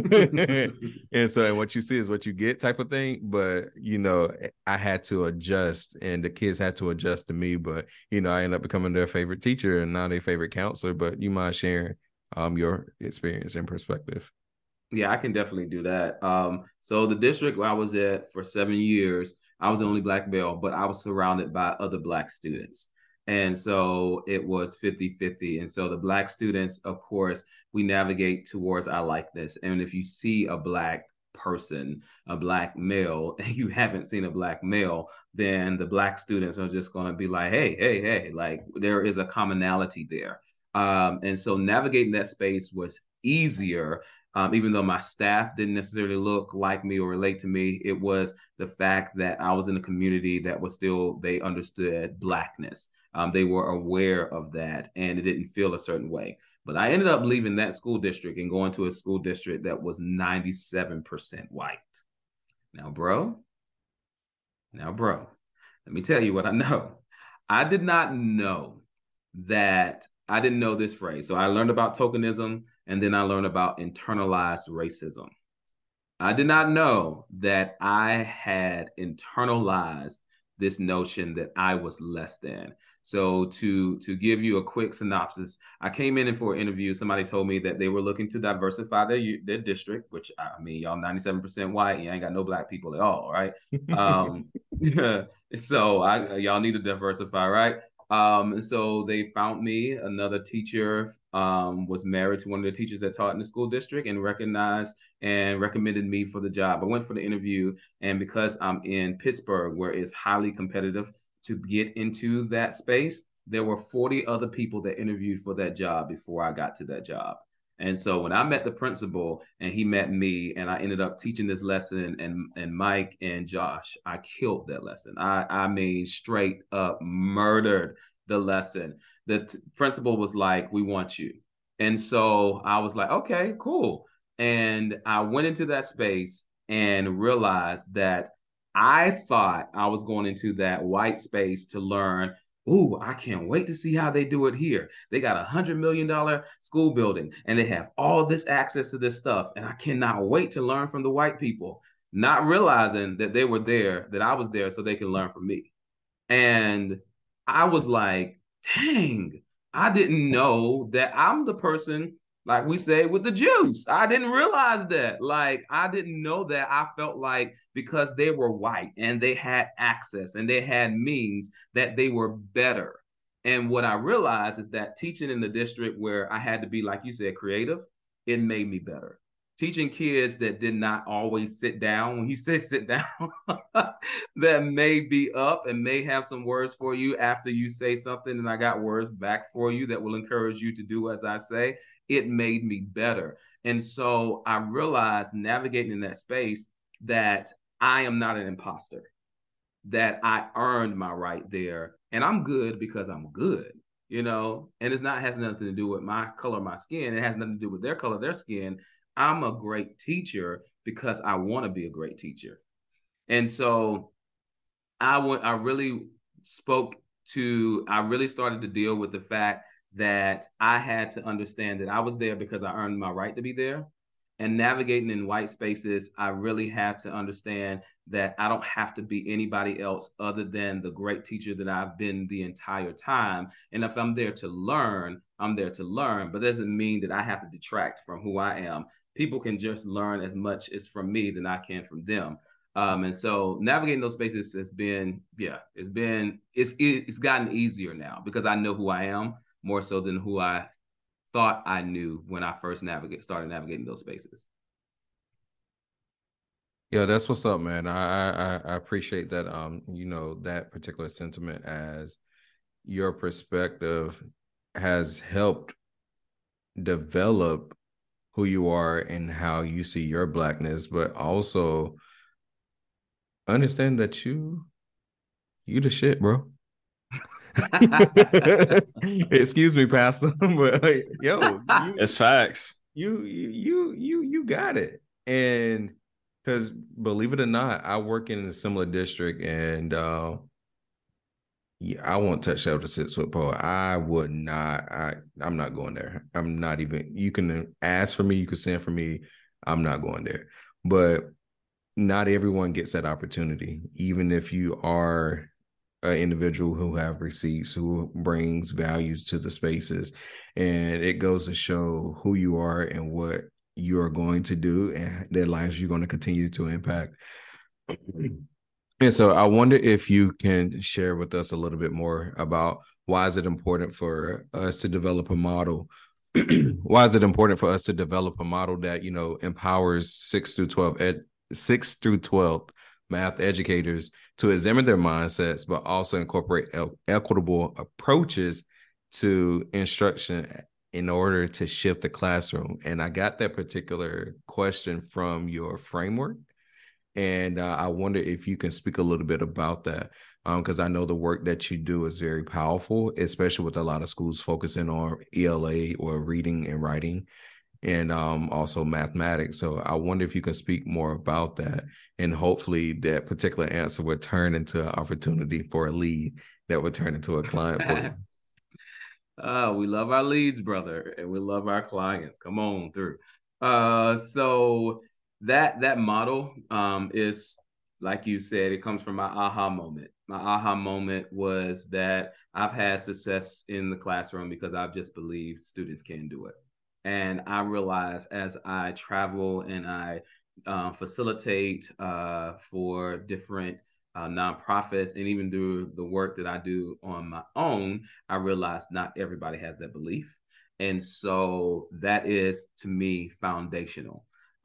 A: And what you see is what you get, type of thing. But I had to adjust and the kids had to adjust to me. But I ended up becoming their favorite teacher and now their favorite counselor. But you mind sharing your experience and perspective?
B: Yeah, I can definitely do that. So the district where I was at for 7 years, I was the only black male, but I was surrounded by other black students. And so it was 50-50. And so the black students, of course, we navigate towards our likeness. And if you see a black person, a black male, and you haven't seen a black male, then the black students are just going to be like, hey, hey, hey, like there is a commonality there. And so navigating that space was easier, even though my staff didn't necessarily look like me or relate to me. It was the fact that I was in a community that was still, they understood blackness. They were aware of that and it didn't feel a certain way. But I ended up leaving that school district and going to a school district that was 97% white. Now, bro, now, bro, let me tell you what I know. I did not know that I didn't know this phrase. So I learned about tokenism and then I learned about internalized racism. I did not know that I had internalized this notion that I was less than. So to give you a quick synopsis, I came in for an interview. Somebody told me that they were looking to diversify their district, which I mean, y'all 97% white, you ain't got no black people at all, right? Um, so y'all need to diversify, right? And so they found me. Another teacher was married to one of the teachers that taught in the school district and recognized and recommended me for the job. I went for the interview, and because I'm in Pittsburgh, where it's highly competitive to get into that space, there were 40 other people that interviewed for that job before I got to that job. And so when I met the principal and he met me and I ended up teaching this lesson and Mike and Josh, I killed that lesson. I mean straight up murdered the lesson. The principal was like, "We want you." And so I was like, "Okay, cool." And I went into that space and realized that I thought I was going into that white space to learn. Ooh, I can't wait to see how they do it here. They got $100 million school building and they have all this access to this stuff. And I cannot wait to learn from the white people, not realizing that they were there, that I was there so they can learn from me. And I was like, dang, I didn't know that I'm the person, like we say, with the juice. I didn't realize that. Like, I didn't know that. I felt like because they were white and they had access and they had means that they were better. And what I realized is that teaching in the district where I had to be, like you said, creative, it made me better. Teaching kids that did not always sit down. When you say sit down, that may be up and may have some words for you after you say something, and I got words back for you that will encourage you to do as I say. It made me better. And so I realized navigating in that space that I am not an imposter, that I earned my right there. And I'm good because I'm good, and it's not has nothing to do with my color of my skin. It has nothing to do with their color of their skin. I'm a great teacher because I want to be a great teacher. And so I really started to deal with the fact that I had to understand that I was there because I earned my right to be there. And navigating in white spaces, I really had to understand that I don't have to be anybody else other than the great teacher that I've been the entire time. And if I'm there to learn, I'm there to learn, but that doesn't mean that I have to detract from who I am. People can just learn as much as from me than I can from them. And so navigating those spaces has been, it's gotten easier now because I know who I am more so than who I thought I knew when I first started navigating those spaces.
A: Yeah, that's what's up, man. I appreciate that. That particular sentiment, as your perspective has helped develop who you are and how you see your Blackness, but also understand that you the shit, bro. Excuse me, Pastor, but
C: it's facts.
A: You got it. And because believe it or not, I work in a similar district, and I won't touch that with a 6-foot pole. I would not. I'm not going there. I'm not even. You can ask for me. You can send for me. I'm not going there. But not everyone gets that opportunity, even if you are an individual who have receipts, who brings values to the spaces. And it goes to show who you are and what you are going to do and the lives you're going to continue to impact. And so I wonder if you can share with us a little bit more about why is it important for us to develop a model? Why is it important for us to develop a model that, empowers 6 through 12 math educators to examine their mindsets, but also incorporate equitable approaches to instruction in order to shift the classroom? And I got that particular question from your framework. And I wonder if you can speak a little bit about that, because I know the work that you do is very powerful, especially with a lot of schools focusing on ELA or reading and writing, and also mathematics. So I wonder if you can speak more about that, and hopefully that particular answer would turn into an opportunity for a lead that would turn into a client for you.
B: We love our leads, brother, and we love our clients. Come on through. So that model is, like you said, it comes from my aha moment. My aha moment was that I've had success in the classroom because I've just believed students can do it. And I realize as I travel and I facilitate for different nonprofits, and even through the work that I do on my own, I realize not everybody has that belief. And so that is, to me, foundational.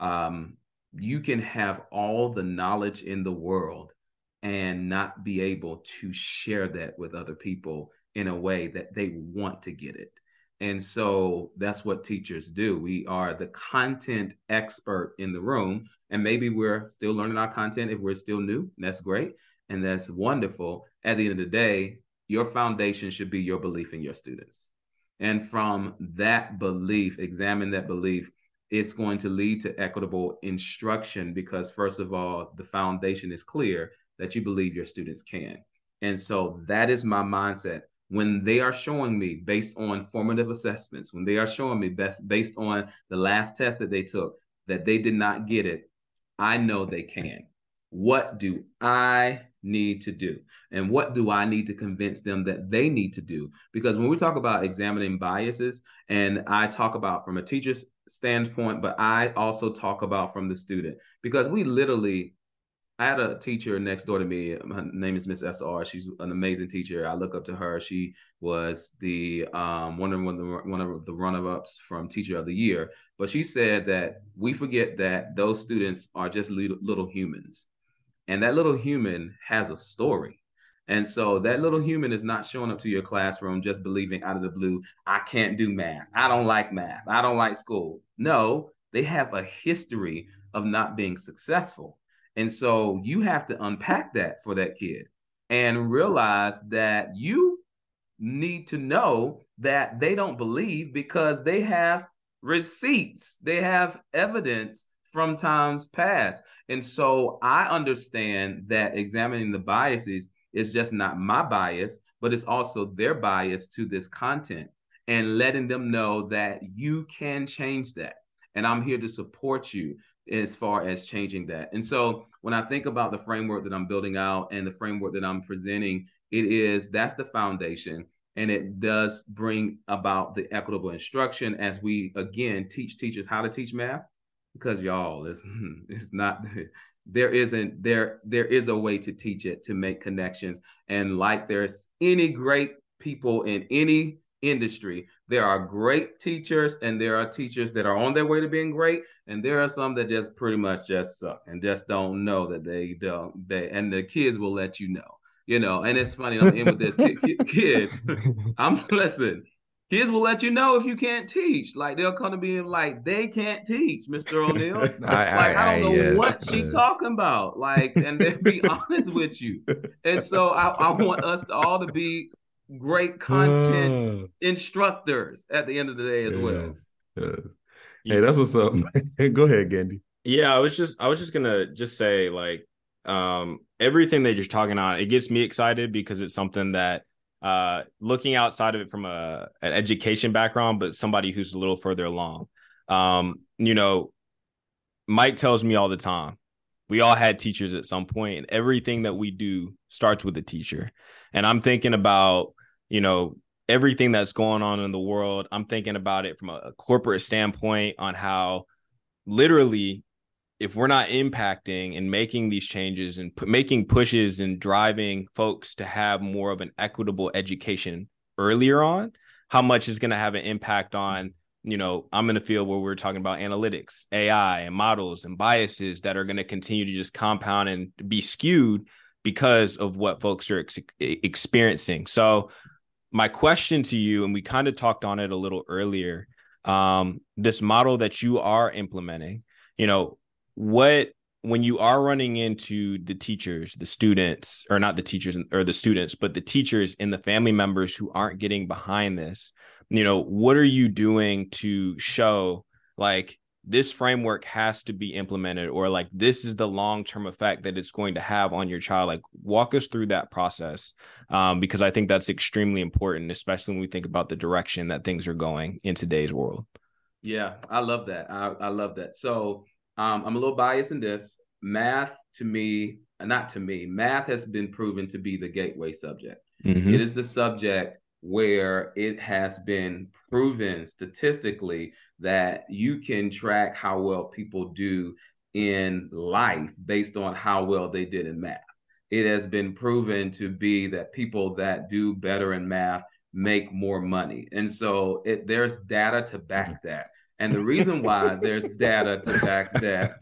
B: You can have all the knowledge in the world and not be able to share that with other people in a way that they want to get it. And so that's what teachers do. We are the content expert in the room. And maybe we're still learning our content if we're still new. That's great. And that's wonderful. At the end of the day, your foundation should be your belief in your students. And from that belief, examine that belief, it's going to lead to equitable instruction because, first of all, the foundation is clear that you believe your students can. And so that is my mindset. When they are showing me based on formative assessments, when they are showing me based on the last test that they took, that they did not get it, I know they can. What do I need to do? And what do I need to convince them that they need to do? Because when we talk about examining biases, and I talk about from a teacher's standpoint, but I also talk about from the student, because we literally, I had a teacher next door to me. Her name is Miss SR. She's an amazing teacher. I look up to her. She was the one of the runner-ups from Teacher of the Year. But she said that we forget that those students are just little humans, and that little human has a story. And so that little human is not showing up to your classroom just believing out of the blue, I can't do math. I don't like math. I don't like school. No, they have a history of not being successful. And so you have to unpack that for that kid and realize that you need to know that they don't believe because they have receipts, they have evidence from times past. And so I understand that examining the biases is just not my bias, but it's also their bias to this content. and letting them know that you can change that. And I'm here to support you as far as changing that. And so when I think about the framework that I'm building out and the framework that I'm presenting, that's the foundation. And it does bring about the equitable instruction as we, again, teach teachers how to teach math, because y'all, it's not, there is a way to teach it, to make connections. And like there's any great people in any industry, there are great teachers and there are teachers that are on their way to being great, and there are some that just pretty much just suck and just don't know that and the kids will let you know. And it's funny, I'm in with this kids. Listen, kids will let you know if you can't teach. Like they'll come to me and like, they can't teach, Mr. O'Neal. I don't know what she talking about. Like, and they'll be honest with you. And so I want us all to be great content instructors at the end of the day as well.
A: Yes. Hey, that's what's up, man. Go ahead, Gandy.
C: Yeah, I was just gonna just say, like, everything that you're talking on, it gets me excited because it's something that looking outside of it from an education background, but somebody who's a little further along. Mike tells me all the time, we all had teachers at some point, and everything that we do starts with a teacher. And I'm thinking about, everything that's going on in the world. I'm thinking about it from a corporate standpoint on how literally, if we're not impacting and making these changes and making pushes and driving folks to have more of an equitable education earlier on, how much is going to have an impact on, I'm in a field where we're talking about analytics, AI, and models and biases that are going to continue to just compound and be skewed because of what folks are experiencing. So my question to you, and we kind of talked on it a little earlier, this model that you are implementing, when you are running into the teachers, the students, or not the teachers or the students, but the teachers and the family members who aren't getting behind this, what are you doing to show like this framework has to be implemented, or like this is the long-term effect that it's going to have on your child? Like, walk us through that process, because I think that's extremely important, especially when we think about the direction that things are going in today's world.
B: Yeah, I love that. I love that. So I'm a little biased in this. Math math has been proven to be the gateway subject. Mm-hmm. It is the subject where it has been proven statistically that you can track how well people do in life based on how well they did in math. It has been proven to be that people that do better in math make more money. And so there's data to back that. And the reason why there's data to back that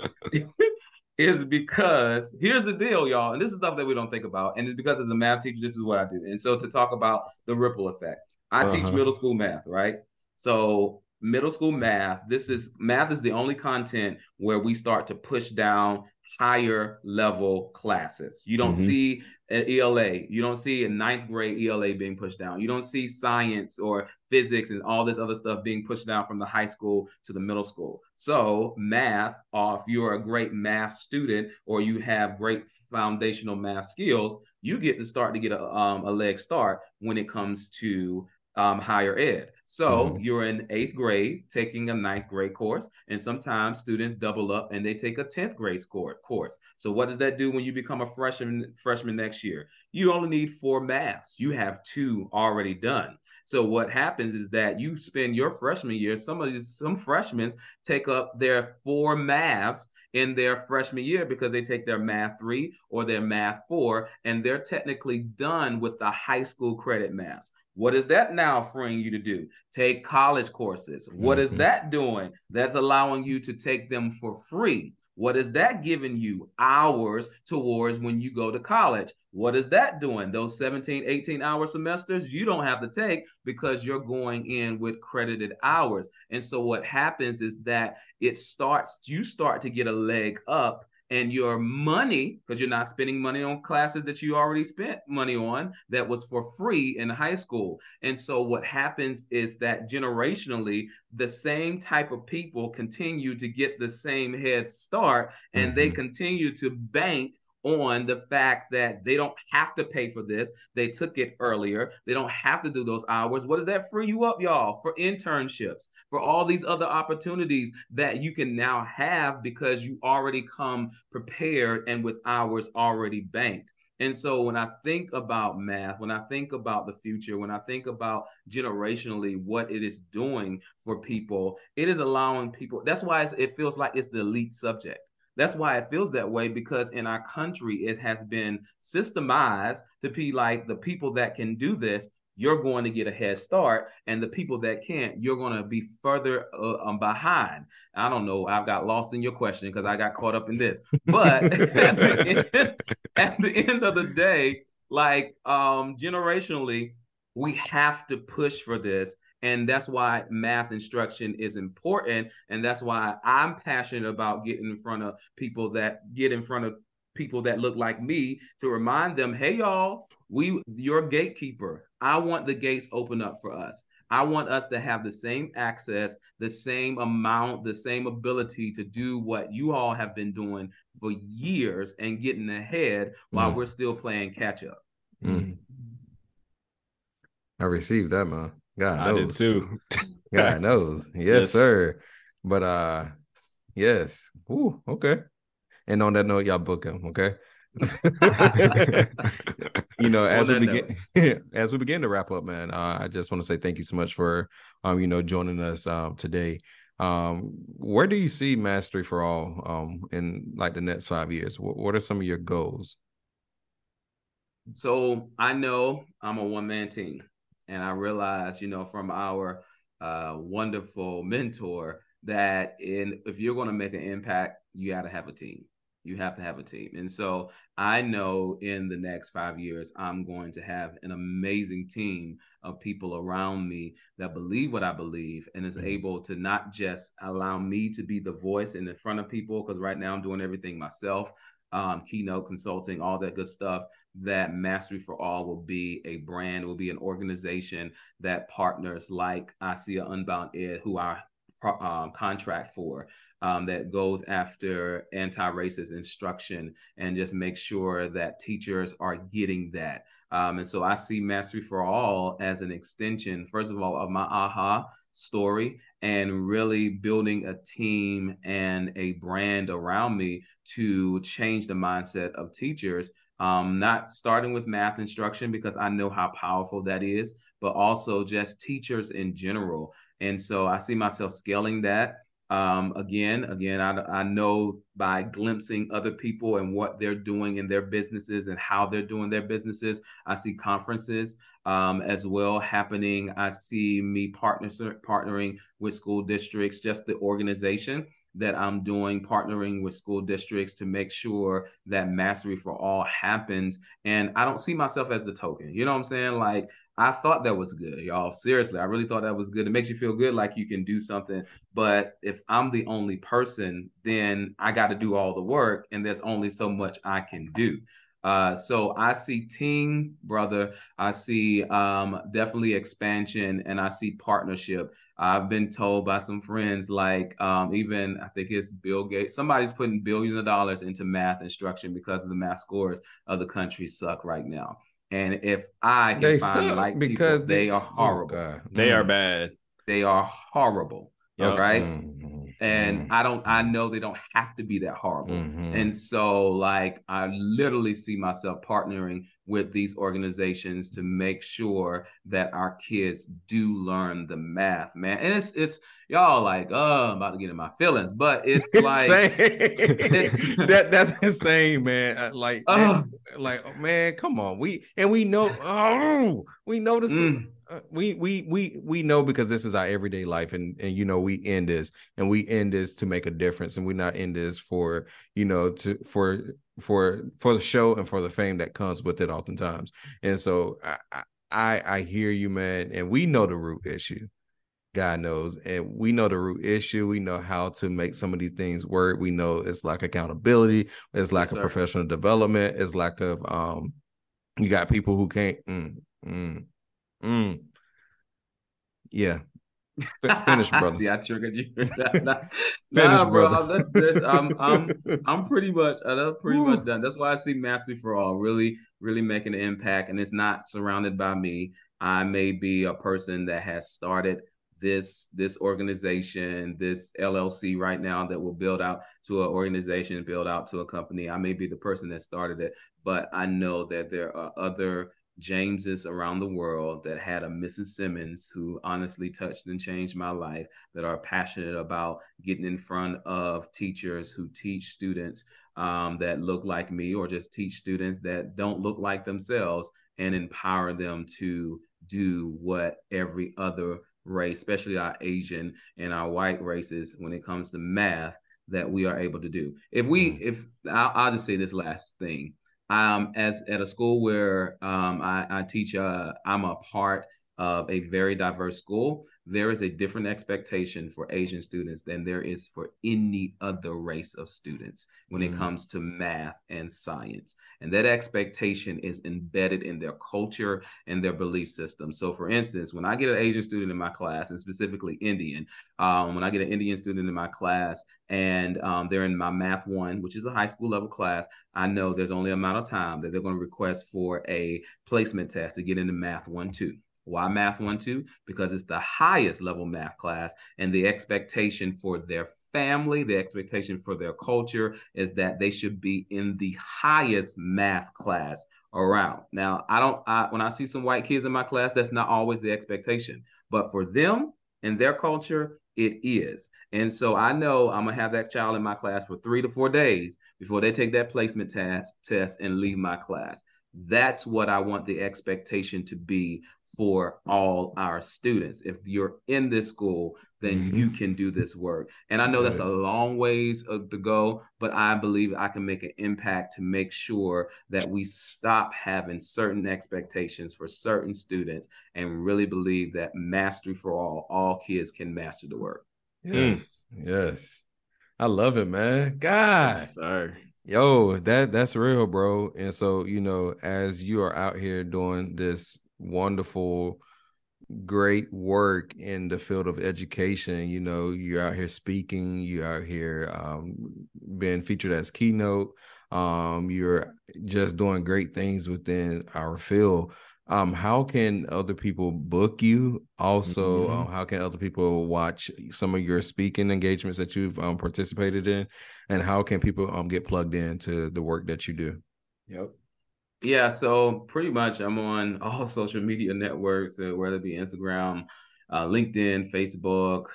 B: is because here's the deal, y'all. And this is stuff that we don't think about. And it's because as a math teacher, this is what I do. And so to talk about the ripple effect, I teach middle school math, right? So middle school math is the only content where we start to push down higher level classes. You don't see an ELA. You don't see a 9th grade ELA being pushed down. You don't see science or physics and all this other stuff being pushed down from the high school to the middle school. So math, if you're a great math student or you have great foundational math skills, you get to start to get a leg start when it comes to higher ed. So you're in 8th grade taking a 9th grade course, and sometimes students double up and they take a 10th grade course. So what does that do when you become a freshman next year? You only need 4 maths. You have 2 already done. So what happens is that you spend your freshman year, some freshmen take up their 4 maths in their freshman year because they take their math 3 or their math 4, and they're technically done with the high school credit maths. What is that now freeing you to do? Take college courses. What is that doing? That's allowing you to take them for free. What is that giving you? Hours towards when you go to college. What is that doing? Those 17, 18-hour semesters you don't have to take because you're going in with credited hours. And so what happens is that you start to get a leg up, and your money, because you're not spending money on classes that you already spent money on that was for free in high school. And so what happens is that generationally, the same type of people continue to get the same head start, and they continue to bank on the fact that they don't have to pay for this. They took it earlier. They don't have to do those hours. What does that free you up, y'all? For internships, for all these other opportunities that you can now have because you already come prepared and with hours already banked. And so when I think about math, when I think about the future, when I think about generationally what it is doing for people, it is allowing people. That's why it feels like it's the elite subject. That's why it feels that way, because in our country, it has been systemized to be like the people that can do this, you're going to get a head start. And the people that can't, you're going to be further behind. I don't know. I've got lost in your question because I got caught up in this. But at the end of the day, like generationally, we have to push for this. And that's why math instruction is important. And that's why I'm passionate about getting in front of people that get in front of people that look like me to remind them, hey, y'all, you're gatekeeper. I want the gates open up for us. I want us to have the same access, the same amount, the same ability to do what you all have been doing for years and getting ahead while we're still playing catch up.
A: I received that, man. God knows.
C: I did too.
A: God knows. Yes, sir. But yes. Ooh, okay. And on that note, y'all book him, okay? As we begin to wrap up, man, I just want to say thank you so much for joining us today. Where do you see Mastery for All in like the next 5 years? What are some of your goals?
B: So I know I'm a one-man team, and I realize, from our wonderful mentor that if you're going to make an impact, you got to have a team. You have to have a team. And so I know in the next 5 years, I'm going to have an amazing team of people around me that believe what I believe and is able to not just allow me to be the voice in front of people, because right now I'm doing everything myself, keynote consulting, all that good stuff, that Mastery for All will be a brand, will be an organization that partners like ASIA Unbound Ed, who I contract for, that goes after anti-racist instruction and just make sure that teachers are getting that. And so I see Mastery for All as an extension, first of all, of my AHA story, and really building a team and a brand around me to change the mindset of teachers. Not starting with math instruction, because I know how powerful that is, but also just teachers in general. And so I see myself scaling that. Again, I know by glimpsing other people and what they're doing in their businesses and how they're doing their businesses. I see conferences as well happening. I see me partnering with school districts, just the organization that I'm doing, partnering with school districts to make sure that Mastery for All happens. And I don't see myself as the token. You know what I'm saying? Like, I thought that was good, y'all. Seriously, I really thought that was good. It makes you feel good like you can do something. But if I'm the only person, then I got to do all the work, and there's only so much I can do. So I see team, brother. I see definitely expansion, and I see partnership. I've been told by some friends, like even I think it's Bill Gates, somebody's putting billions of dollars into math instruction because of the math scores of the country suck right now. And if I can find like people, they are horrible.
C: Oh, they are bad.
B: They are horrible. Yep. Right. And I know they don't have to be that horrible. And so like, I literally see myself partnering with these organizations to make sure that our kids do learn the math, man. And it's y'all like, oh, I'm about to get in my feelings, but it's like,
A: that's insane, man. Like, man, come on. We know, we know this. We know, because this is our everyday life, and we end this to make a difference, and we're not in this for for the show and for the fame that comes with it oftentimes. And so I hear you, man, and we know the root issue. God knows, and we know the root issue. We know how to make some of these things work. We know it's lack of accountability, it's lack of professional development, it's lack of you got people who can't yeah. Finish, brother.
B: See, I triggered you.
A: Finish,
B: Nah,
A: brother.
B: bro. That's I'm pretty much that's pretty much
A: Whew.
B: done. That's why I see Mastery for All really, really making an impact, and it's not surrounded by me. I may be a person that has started this organization, this LLC right now that will build out to an organization, build out to a company. I may be the person that started it, but I know that there are other Jameses around the world that had a Mrs. Simmons who honestly touched and changed my life, that are passionate about getting in front of teachers who teach students that look like me, or just teach students that don't look like themselves, and empower them to do what every other race, especially our Asian and our white races, when it comes to math, that we are able to do. If I'll just say this last thing, as at a school where I teach, I'm a part of a very diverse school. There is a different expectation for Asian students than there is for any other race of students when it comes to math and science. And that expectation is embedded in their culture and their belief system. So, for instance, when I get an Asian student in my class, and specifically Indian, when I get an Indian student in my class and they're in my Math 1, which is a high school level class, I know there's only a amount of time that they're going to request for a placement test to get into Math 1-2. Why Math 1-2? Because it's the highest level math class, and the expectation for their family, the expectation for their culture is that they should be in the highest math class around. Now, when I see some white kids in my class, that's not always the expectation, but for them and their culture, it is. And so I know I'm gonna have that child in my class for 3 to 4 days before they take that placement test and leave my class. That's what I want the expectation to be for all our students. If you're in this school, then you can do this work. And I know that's a long ways to go, but I believe I can make an impact to make sure that we stop having certain expectations for certain students and really believe that mastery for all kids can master the work.
A: Yes, yes. I love it, man. God.
C: Yes, sir.
A: Yo, that's real, bro. And so, as you are out here doing this wonderful, great work in the field of education, you're out here speaking, you're out here being featured as keynote. You're just doing great things within our field. How can other people book you? Also, how can other people watch some of your speaking engagements that you've participated in? And how can people get plugged into the work that you do?
B: Yep. Yeah, so pretty much I'm on all social media networks, whether it be Instagram, LinkedIn, Facebook,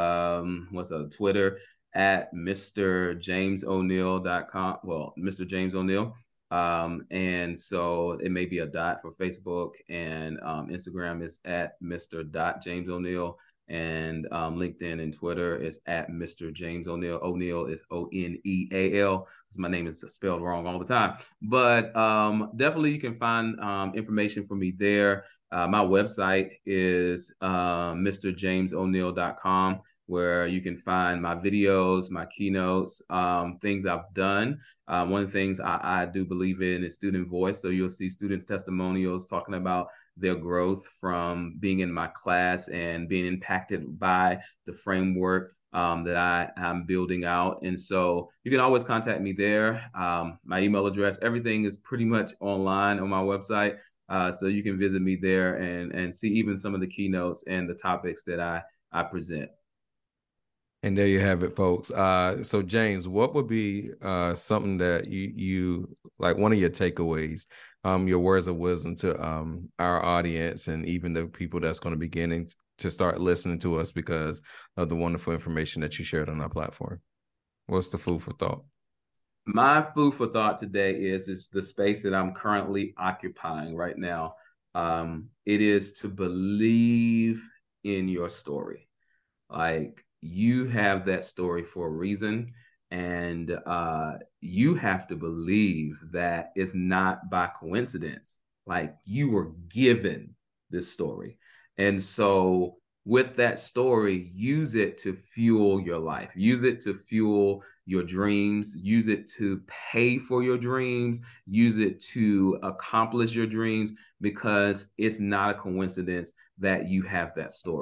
B: Twitter, at MrJamesO'Neil.com. Well, Mr. James O'Neil. And so it may be a dot for Facebook, and Instagram is at Mr. James O'Neil, and LinkedIn and Twitter is at Mr. James O'Neil. O'Neil is Oneal, because my name is spelled wrong all the time. But definitely you can find information for me there. My website is MrJamesO'Neil.com, where you can find my videos, my keynotes, things I've done. One of the things I do believe in is student voice. So you'll see students' testimonials talking about their growth from being in my class and being impacted by the framework that I'm building out. And so you can always contact me there. My email address, everything is pretty much online on my website. So you can visit me there and see even some of the keynotes and the topics that I present.
A: And there you have it, folks. So James, what would be something that you like, one of your takeaways, your words of wisdom to our audience, and even the people that's going to be beginning to start listening to us because of the wonderful information that you shared on our platform? What's the food for thought?
B: My food for thought today is the space that I'm currently occupying right now. It is to believe in your story. Like, you have that story for a reason, and you have to believe that it's not by coincidence. Like, you were given this story. And so with that story, use it to fuel your life, use it to fuel your dreams, use it to pay for your dreams, use it to accomplish your dreams, because it's not a coincidence that you have that story.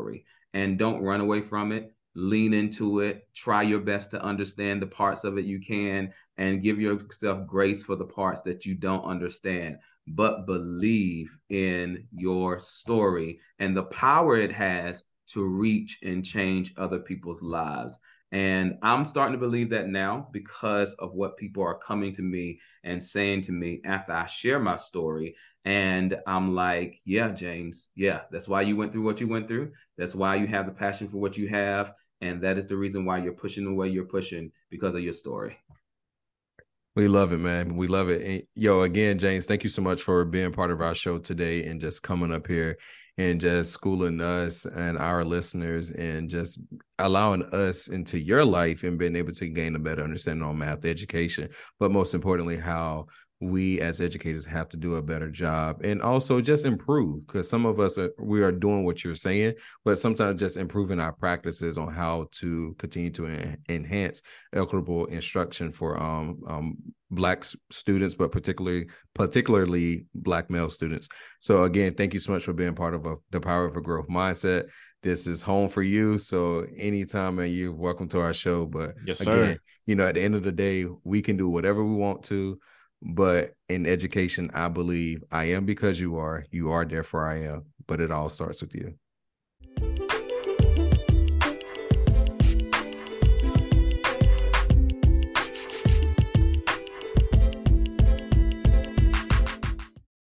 B: and don't run away from it. Lean into it. Try your best to understand the parts of it you can, and give yourself grace for the parts that you don't understand. But believe in your story and the power it has to reach and change other people's lives. And I'm starting to believe that now because of what people are coming to me and saying to me after I share my story. And I'm like, yeah, James, yeah, that's why you went through what you went through. That's why you have the passion for what you have. And that is the reason why you're pushing the way you're pushing, because of your story.
A: We love it, man. We love it. And, yo, again, James, thank you so much for being part of our show today and just coming up here and just schooling us and our listeners and just allowing us into your life and being able to gain a better understanding on math education, but most importantly, how we as educators have to do a better job and also just improve, because some of us we are doing what you're saying, but sometimes just improving our practices on how to continue to enhance equitable instruction for Black students, but particularly Black male students. So again, thank you so much for being part of the Power of a Growth Mindset. This is home for you. So anytime, man, you're welcome to our show. But
C: yes, sir.
A: Again, at the end of the day, we can do whatever we want to. But in education, I believe I am because you are, therefore I am. But it all starts with you.